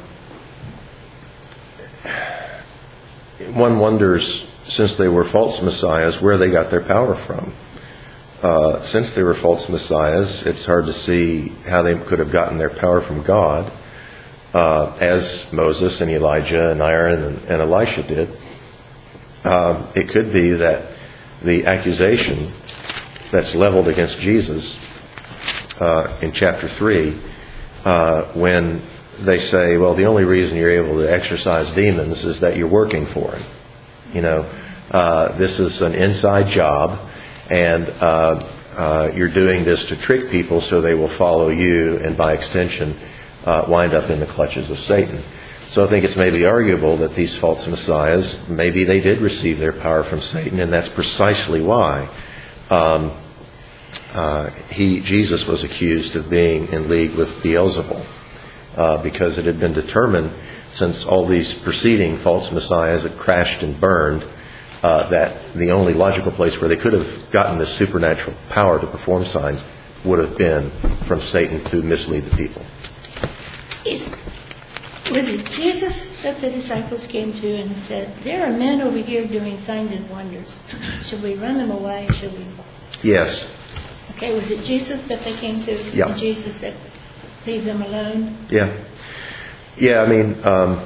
one wonders, since they were false messiahs, where they got their power from. Uh, since they were false messiahs, it's hard to see how they could have gotten their power from God, uh, as Moses and Elijah and Aaron and, and Elisha did. Um, it could be that the accusation that's leveled against Jesus uh, in chapter three, uh, when they say, well, the only reason you're able to exorcise demons is that you're working for him. You know, Uh, this is an inside job, and uh, uh, you're doing this to trick people so they will follow you, and by extension, uh, wind up in the clutches of Satan. So I think it's maybe arguable that these false messiahs, maybe they did receive their power from Satan, and that's precisely why um, uh, he, Jesus, was accused of being in league with Beelzebul, uh, because it had been determined, since all these preceding false messiahs had crashed and burned, uh, that the only logical place where they could have gotten this supernatural power to perform signs would have been from Satan to mislead the people. Is, was it Jesus that the disciples came to and said, there are men over here doing signs and wonders. Should we run them away? Should we? Yes. Okay, was it Jesus that they came to? Yeah. And Jesus said, leave them alone? Yeah. Yeah, I mean, um,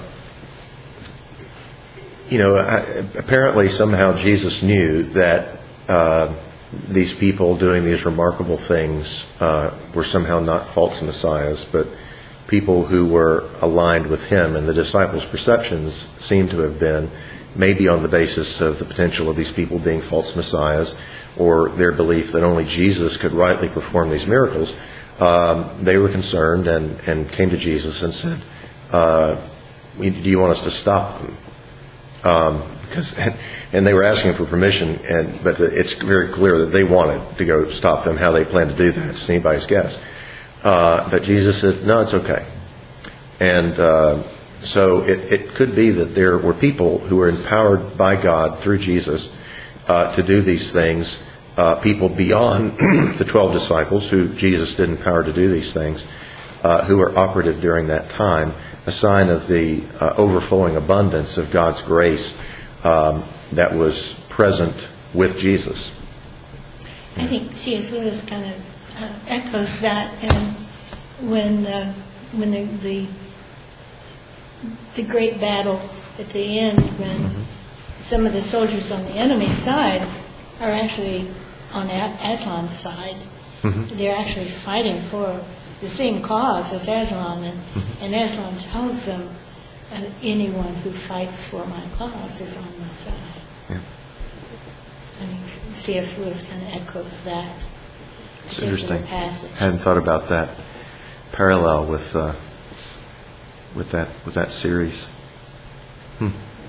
you know, I, apparently somehow Jesus knew that uh, these people doing these remarkable things uh, were somehow not false messiahs, but people who were aligned with him, and the disciples' perceptions seem to have been maybe on the basis of the potential of these people being false messiahs, or their belief that only Jesus could rightly perform these miracles. Um, they were concerned and, and came to Jesus and said, uh, do you want us to stop them? Um, because, and, and they were asking for permission, and but it's very clear that they wanted to go stop them. How they planned to do that, it's anybody's guess. Uh, but Jesus said, no, it's okay. And uh, so it, it could be that there were people who were empowered by God through Jesus uh, to do these things, uh, people beyond the twelve disciples who Jesus did empower to do these things, uh, who were operative during that time, a sign of the uh, overflowing abundance of God's grace um, that was present with Jesus. I think C S Lewis kind of uh, echoes that, and when uh, when the, the the great battle at the end, when mm-hmm. some of the soldiers on the enemy's side are actually on Aslan's side, mm-hmm. they're actually fighting for the same cause as Aslan, and, mm-hmm. and Aslan tells them, uh, anyone who fights for my cause is on my side. Yeah. I think C S Lewis kind of echoes that. It's interesting. Passage. I hadn't thought about that parallel with uh, with that with that series. Hmm.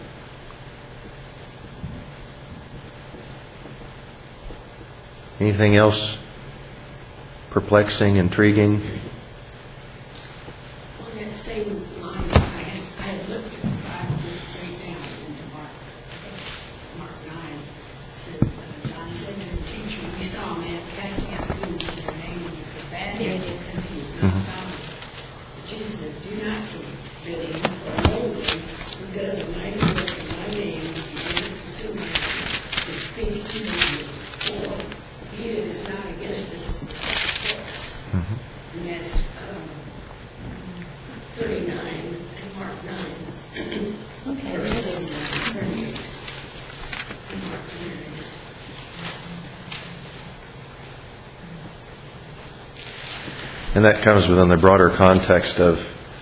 Anything else perplexing, intriguing? On that same line, I had, I had looked at the Bible just straight down into Mark, Mark nine. Said, uh, John said to the teacher, we saw a man casting out demons in your name, and you forbade him because he was not Mm-hmm. found us. Jesus said, do not forbid him, for behold, who does a mighty work in my name, which you did not pursue him, to speak to you, for he that is not against us is for us. Mm-hmm. And that's um, thirty-nine and Mark nine. Okay. Verse thirty-nine, thirty-eight. And Mark nine is. And that comes within the broader context of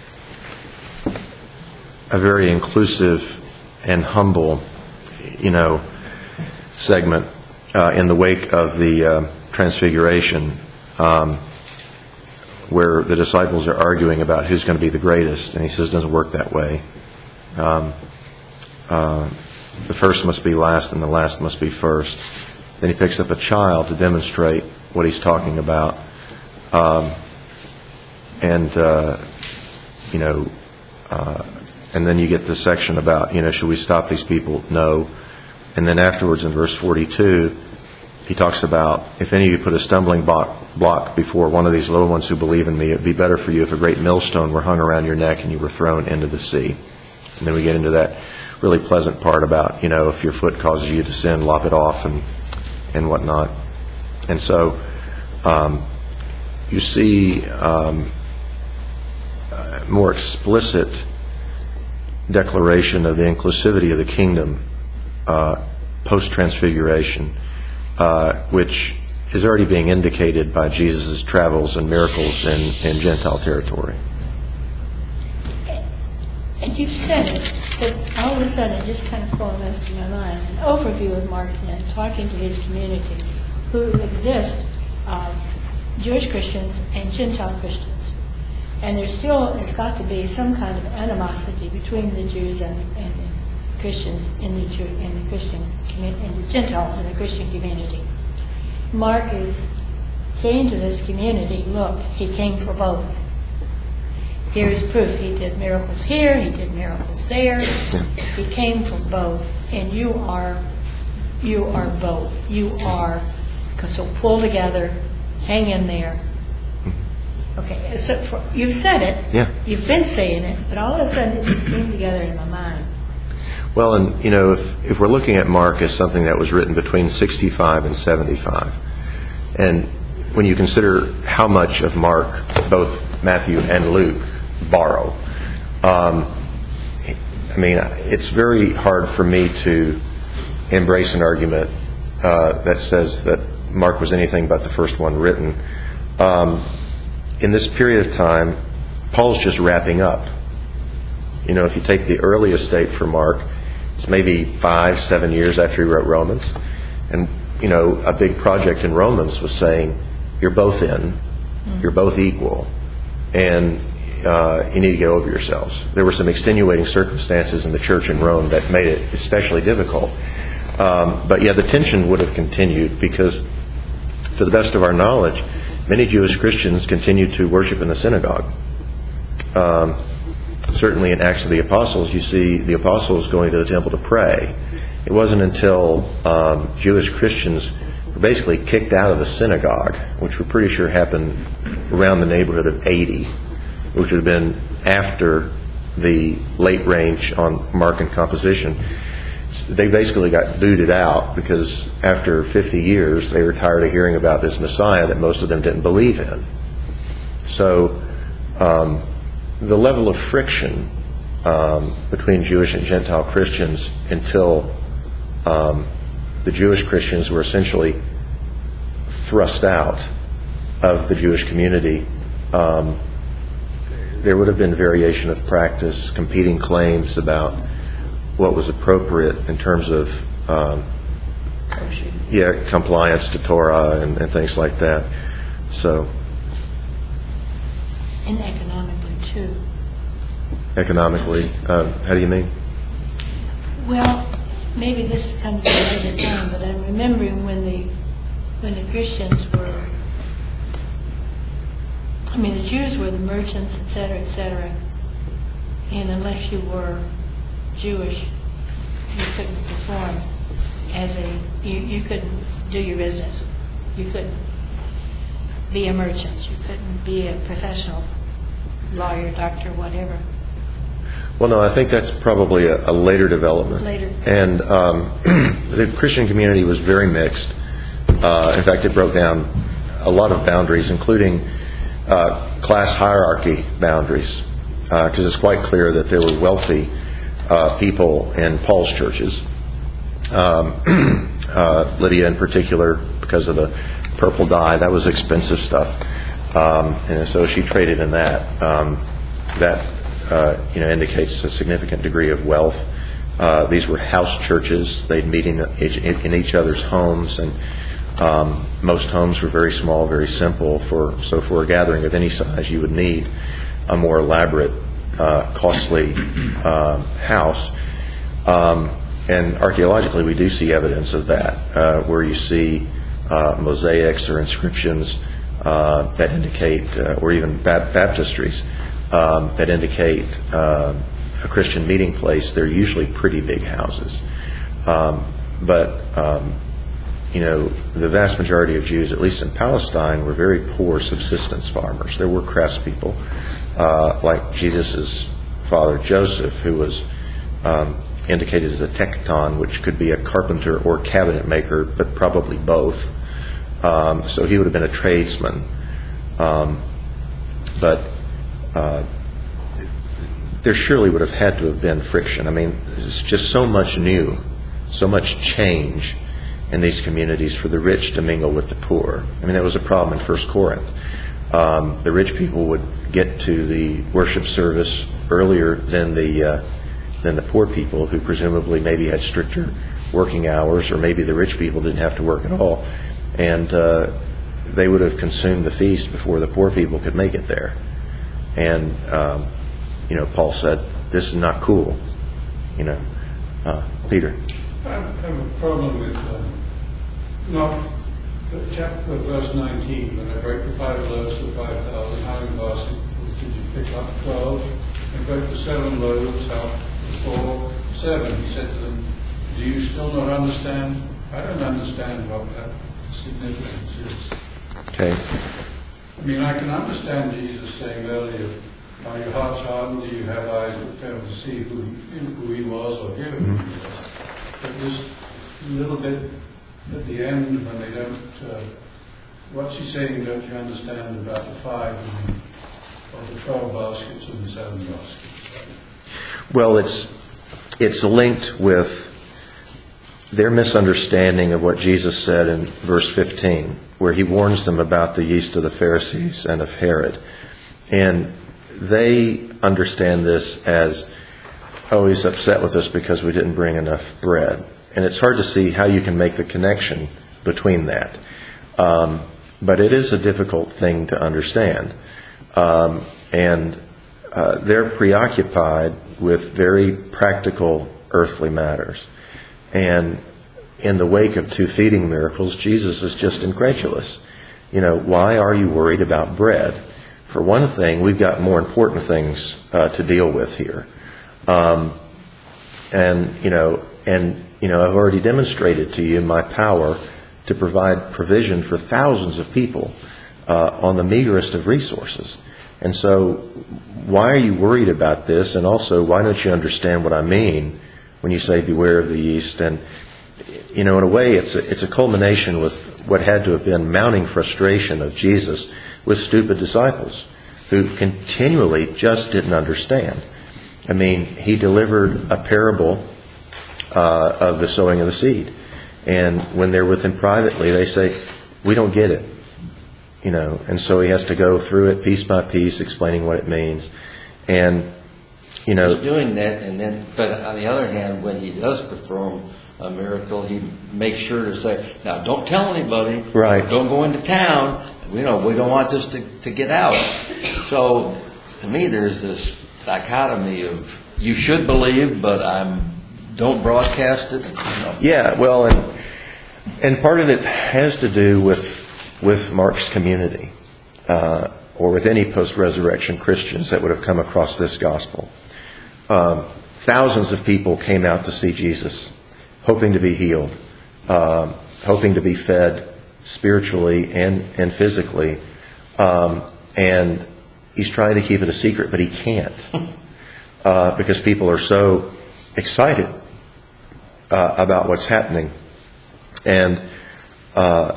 a very inclusive and humble, you know, segment uh, in the wake of the uh, Transfiguration, um, where the disciples are arguing about who's going to be the greatest, and he says it doesn't work that way. Um, uh, the first must be last, and the last must be first. Then he picks up a child to demonstrate what he's talking about. Um, and, uh, you know, uh, and then you get this section about, you know, should we stop these people? No. And then afterwards in verse forty-two, he talks about, if any of you put a stumbling block, block before one of these little ones who believe in me, it would be better for you if a great millstone were hung around your neck and you were thrown into the sea. And then we get into that really pleasant part about, you know, if your foot causes you to sin, lop it off and, and whatnot. And so um, you see um, a more explicit declaration of the inclusivity of the kingdom uh, post-transfiguration, uh, which is already being indicated by Jesus' travels and miracles in, in Gentile territory. And you said it, but all of a sudden it just kind of coalesced in my mind. An overview of Mark then, talking to his community, who exist, uh, Jewish Christians and Gentile Christians. And there's still, it's got to be some kind of animosity between the Jews and the, and the Christians in the Jew, in the Christian community, and the Gentiles in the Christian community. Mark is saying to this community, look, he came for both. Here is proof. He did miracles here, he did miracles there. He came for both. And you are, you are both. You are, so pull together, hang in there. Okay, so for, you've said it. Yeah. You've been saying it, but all of a sudden it just came together in my mind. Well, and, you know, if, if we're looking at Mark as something that was written between sixty-five and seventy-five, and when you consider how much of Mark both Matthew and Luke borrow, um, I mean, it's very hard for me to embrace an argument uh, that says that Mark was anything but the first one written. Um, in this period of time, Paul's just wrapping up. You know, if you take the earliest date for Mark, it's maybe five, seven years after he wrote Romans. And, you know, a big project in Romans was saying, you're both in, you're both equal, and uh, you need to get over yourselves. There were some extenuating circumstances in the church in Rome that made it especially difficult. Um, but yeah, the tension would have continued because, to the best of our knowledge, many Jewish Christians continued to worship in the synagogue. Um, certainly in Acts of the Apostles, you see the apostles going to the temple to pray. It wasn't until um, Jewish Christians were basically kicked out of the synagogue, which we're pretty sure happened around the neighborhood of eighty, which would have been after the late range on Mark and composition. They basically got booted out because after fifty years they were tired of hearing about this Messiah that most of them didn't believe in. So um, the level of friction um, between Jewish and Gentile Christians until um, the Jewish Christians were essentially thrust out of the Jewish community, um, there would have been variation of practice, competing claims about what was appropriate in terms of um, yeah, compliance to Torah and, and things like that. So, And economically too. Economically, uh, how do you mean? Well, maybe this comes at a later time, but I'm remembering when the when the Christians were, I mean, the Jews were the merchants, et cetera, et cetera, and unless you were Jewish, you couldn't perform as a, you, you couldn't do your business. You couldn't be a merchant. You couldn't be a professional lawyer, doctor, whatever. Well, no, I think that's probably a, a later development. Later. And um, the Christian community was very mixed. Uh, in fact, it broke down a lot of boundaries, including uh, class hierarchy boundaries, because uh, it's quite clear that there were wealthy uh, people in Paul's churches. Um, uh, Lydia in particular, because of the purple dye, that was expensive stuff. Um, and so she traded in that. Um, that uh, you know, indicates a significant degree of wealth. Uh, these were house churches. They'd meet in, in each other's homes, and um, most homes were very small, very simple. For so for a gathering of any size, you would need a more elaborate, uh, costly uh, house. Um, and archaeologically, we do see evidence of that, uh, where you see uh, mosaics or inscriptions uh, that indicate, uh, or even bap- baptistries um, that indicate uh, a Christian meeting place. They're usually pretty big houses, um, but um, you know, the vast majority of Jews, at least in Palestine, were very poor subsistence farmers. There were craftspeople, uh, like Jesus' father Joseph, who was um, indicated as a tekton, which could be a carpenter or cabinet maker, but probably both. Um, so he would have been a tradesman. Um, but uh, there surely would have had to have been friction. I mean, it's just so much new, so much change in these communities for the rich to mingle with the poor. I mean, that was a problem in First Corinth. um, the rich people would get to the worship service earlier than the uh, than the poor people, who presumably maybe had stricter working hours, or maybe the rich people didn't have to work at all, and uh, they would have consumed the feast before the poor people could make it there. And um, you know, Paul said, "This is not cool." You know, uh, Peter. I have a problem with um, not chapter verse nineteen, when I break the five loaves of five thousand, how in basket did you pick up twelve, and broke the seven loaves out before seven? He said to them, "Do you still not understand?" I don't understand what that significance is. Okay. I mean, I can understand Jesus saying earlier, "Are your hearts hardened? Do you have eyes that fail to see who he, who he was or hear who he was?" But this little bit at the end, when they don't, uh, what's he saying, don't you understand about the five and, or the twelve baskets and the seven baskets? Well, it's it's linked with their misunderstanding of what Jesus said in verse fifteen, where he warns them about the yeast of the Pharisees and of Herod. And they understand this as, oh, he's upset with us because we didn't bring enough bread. And it's hard to see how you can make the connection between that. Um, but it is a difficult thing to understand. Um, and uh, they're preoccupied with very practical earthly matters. And in the wake of two feeding miracles, Jesus is just incredulous. You know, why are you worried about bread? For one thing, we've got more important things uh, to deal with here. Um, and, you know, and, you know, I've already demonstrated to you my power to provide provision for thousands of people uh, on the meagerest of resources. And so why are you worried about this? And also, why don't you understand what I mean when you say beware of the yeast? And, you know, in a way, it's a, it's a culmination with what had to have been mounting frustration of Jesus with stupid disciples who continually just didn't understand. I mean, he delivered a parable uh, of the sowing of the seed. And when they're with him privately, they say, we don't get it. You know, and so he has to go through it piece by piece, explaining what it means. And, you know... He's doing that, and then, but on the other hand, when he does perform a miracle, he makes sure to say, now, don't tell anybody. Right. Don't go into town. You know, we don't want this to, to get out. So, to me, there's this dichotomy of, you should believe, but I'm don't broadcast it. You know. Yeah, well, and and part of it has to do with with Mark's community, uh, or with any post-resurrection Christians that would have come across this gospel. Um, thousands of people came out to see Jesus, hoping to be healed, um, hoping to be fed spiritually and and physically, um, and he's trying to keep it a secret, but he can't uh, because people are so excited uh, about what's happening. And uh,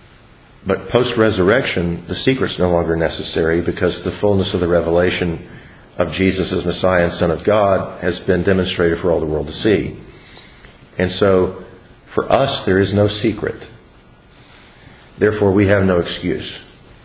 but post-resurrection, the secret's no longer necessary because the fullness of the revelation of Jesus as Messiah and Son of God has been demonstrated for all the world to see. And so, for us, there is no secret. Therefore, we have no excuse.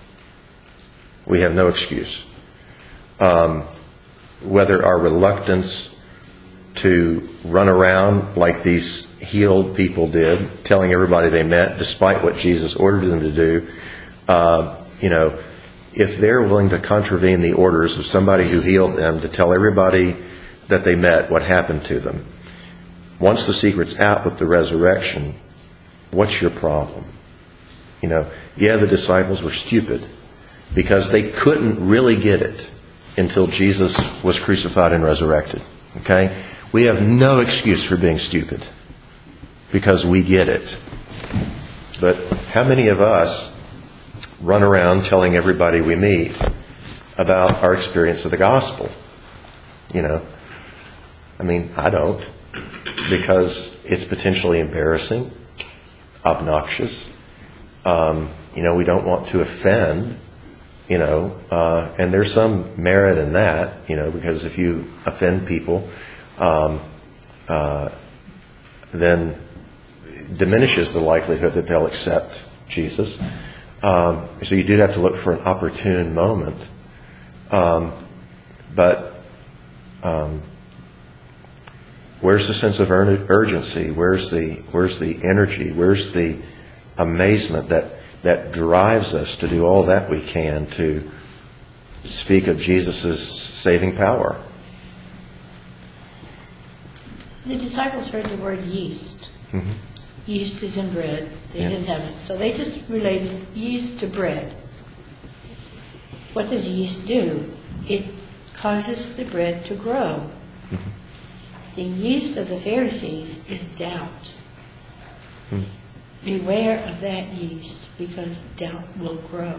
We have no excuse. Um, whether our reluctance to run around like these healed people did, telling everybody they met, despite what Jesus ordered them to do, uh, you know, if they're willing to contravene the orders of somebody who healed them to tell everybody that they met what happened to them, once the secret's out with the resurrection, what's your problem? You know, yeah, the disciples were stupid because they couldn't really get it until Jesus was crucified and resurrected. Okay? We have no excuse for being stupid because we get it. But how many of us run around telling everybody we meet about our experience of the gospel? You know, I mean, I don't, because it's potentially embarrassing, obnoxious. Um, you know, we don't want to offend, you know, uh, and there's some merit in that, you know, because if you offend people, um, uh, then it diminishes the likelihood that they'll accept Jesus. Um, so you do have to look for an opportune moment. Um, but um, where's the sense of ur- urgency? Where's the where's the energy? Where's the amazement that that drives us to do all that we can to speak of Jesus' saving power? The disciples heard the word yeast. Mm-hmm. Yeast is in bread. They Yeah. didn't have it. So they just related yeast to bread. What does yeast do? It causes the bread to grow. Mm-hmm. The yeast of the Pharisees is doubt. Mm-hmm. Beware of that yeast, because doubt will grow.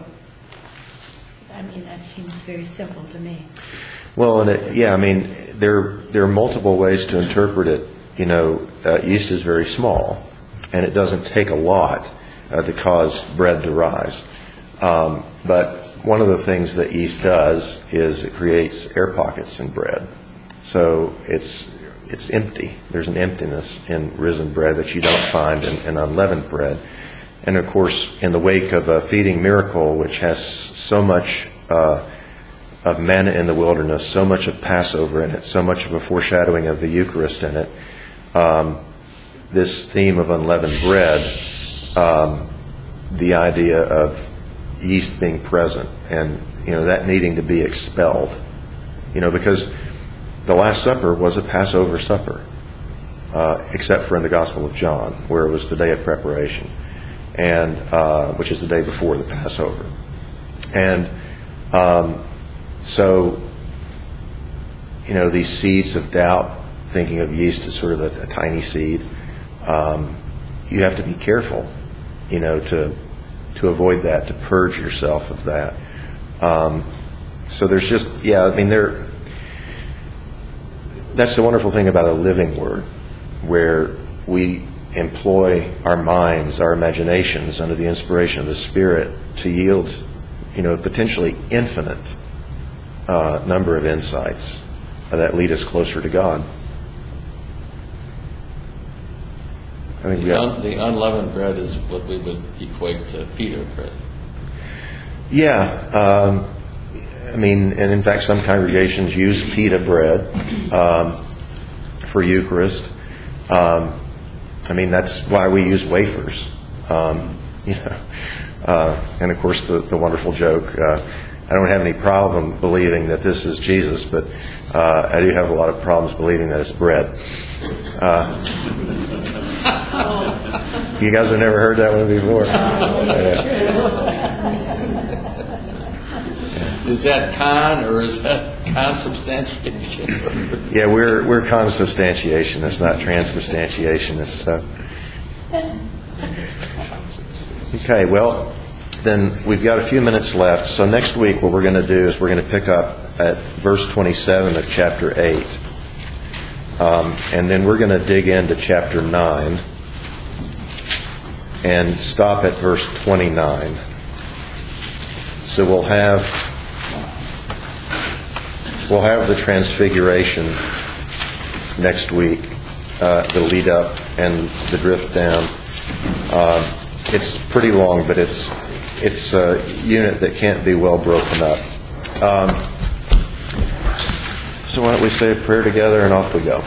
I mean, that seems very simple to me. Well, and it, yeah, I mean, there there are multiple ways to interpret it. You know, uh, yeast is very small, and it doesn't take a lot uh, to cause bread to rise. Um, but one of the things that yeast does is it creates air pockets in bread. So it's it's empty. There's an emptiness in risen bread that you don't find in, in unleavened bread. And of course, in the wake of a feeding miracle, which has so much uh, of manna in the wilderness, so much of Passover in it, so much of a foreshadowing of the Eucharist in it, um, this theme of unleavened bread, um, the idea of yeast being present, and you know that needing to be expelled, you know, because the Last Supper was a Passover supper, uh, except for in the Gospel of John, where it was the day of preparation, and uh, which is the day before the Passover, and um, so you know these seeds of doubt, thinking of yeast as sort of a, a tiny seed, um, you have to be careful, you know, to to avoid that, to purge yourself of that. Um, so there's just, yeah, I mean, there. That's the wonderful thing about a living word, where we employ our minds, our imaginations, under the inspiration of the Spirit to yield, you know, potentially infinite uh, number of insights that lead us closer to God. I think we The, got, un, the unleavened bread is what we would equate to pita bread. yeah, um, I mean, and in fact, some congregations use pita bread um, for Eucharist. Um, I mean, that's why we use wafers. Um, you know, uh, and of course, the, the wonderful joke. Uh, I don't have any problem believing that this is Jesus, but uh, I do have a lot of problems believing that it's bread. Uh, you guys have never heard that one before. Is that con or is that consubstantiation? Yeah, we're we're consubstantiation. It's not transubstantiation. It's uh... okay. Well, then we've got a few minutes left. So next week, what we're going to do is we're going to pick up at verse twenty-seven of chapter eight, um, and then we're going to dig into chapter nine and stop at verse twenty-nine. So we'll have. We'll have the Transfiguration next week, uh, the lead up and the drift down. Uh, it's pretty long, but it's it's a unit that can't be well broken up. Um, so why don't we say a prayer together and off we go.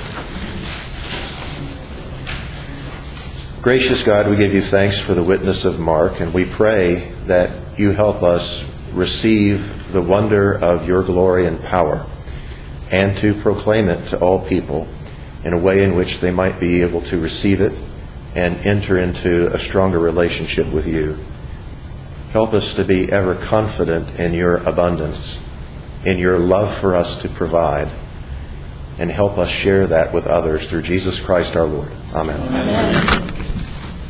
Gracious God, we give you thanks for the witness of Mark, and we pray that you help us receive the wonder of your glory and power, and to proclaim it to all people in a way in which they might be able to receive it and enter into a stronger relationship with you. Help us to be ever confident in your abundance, in your love for us to provide, and help us share that with others through Jesus Christ our Lord. Amen. Amen.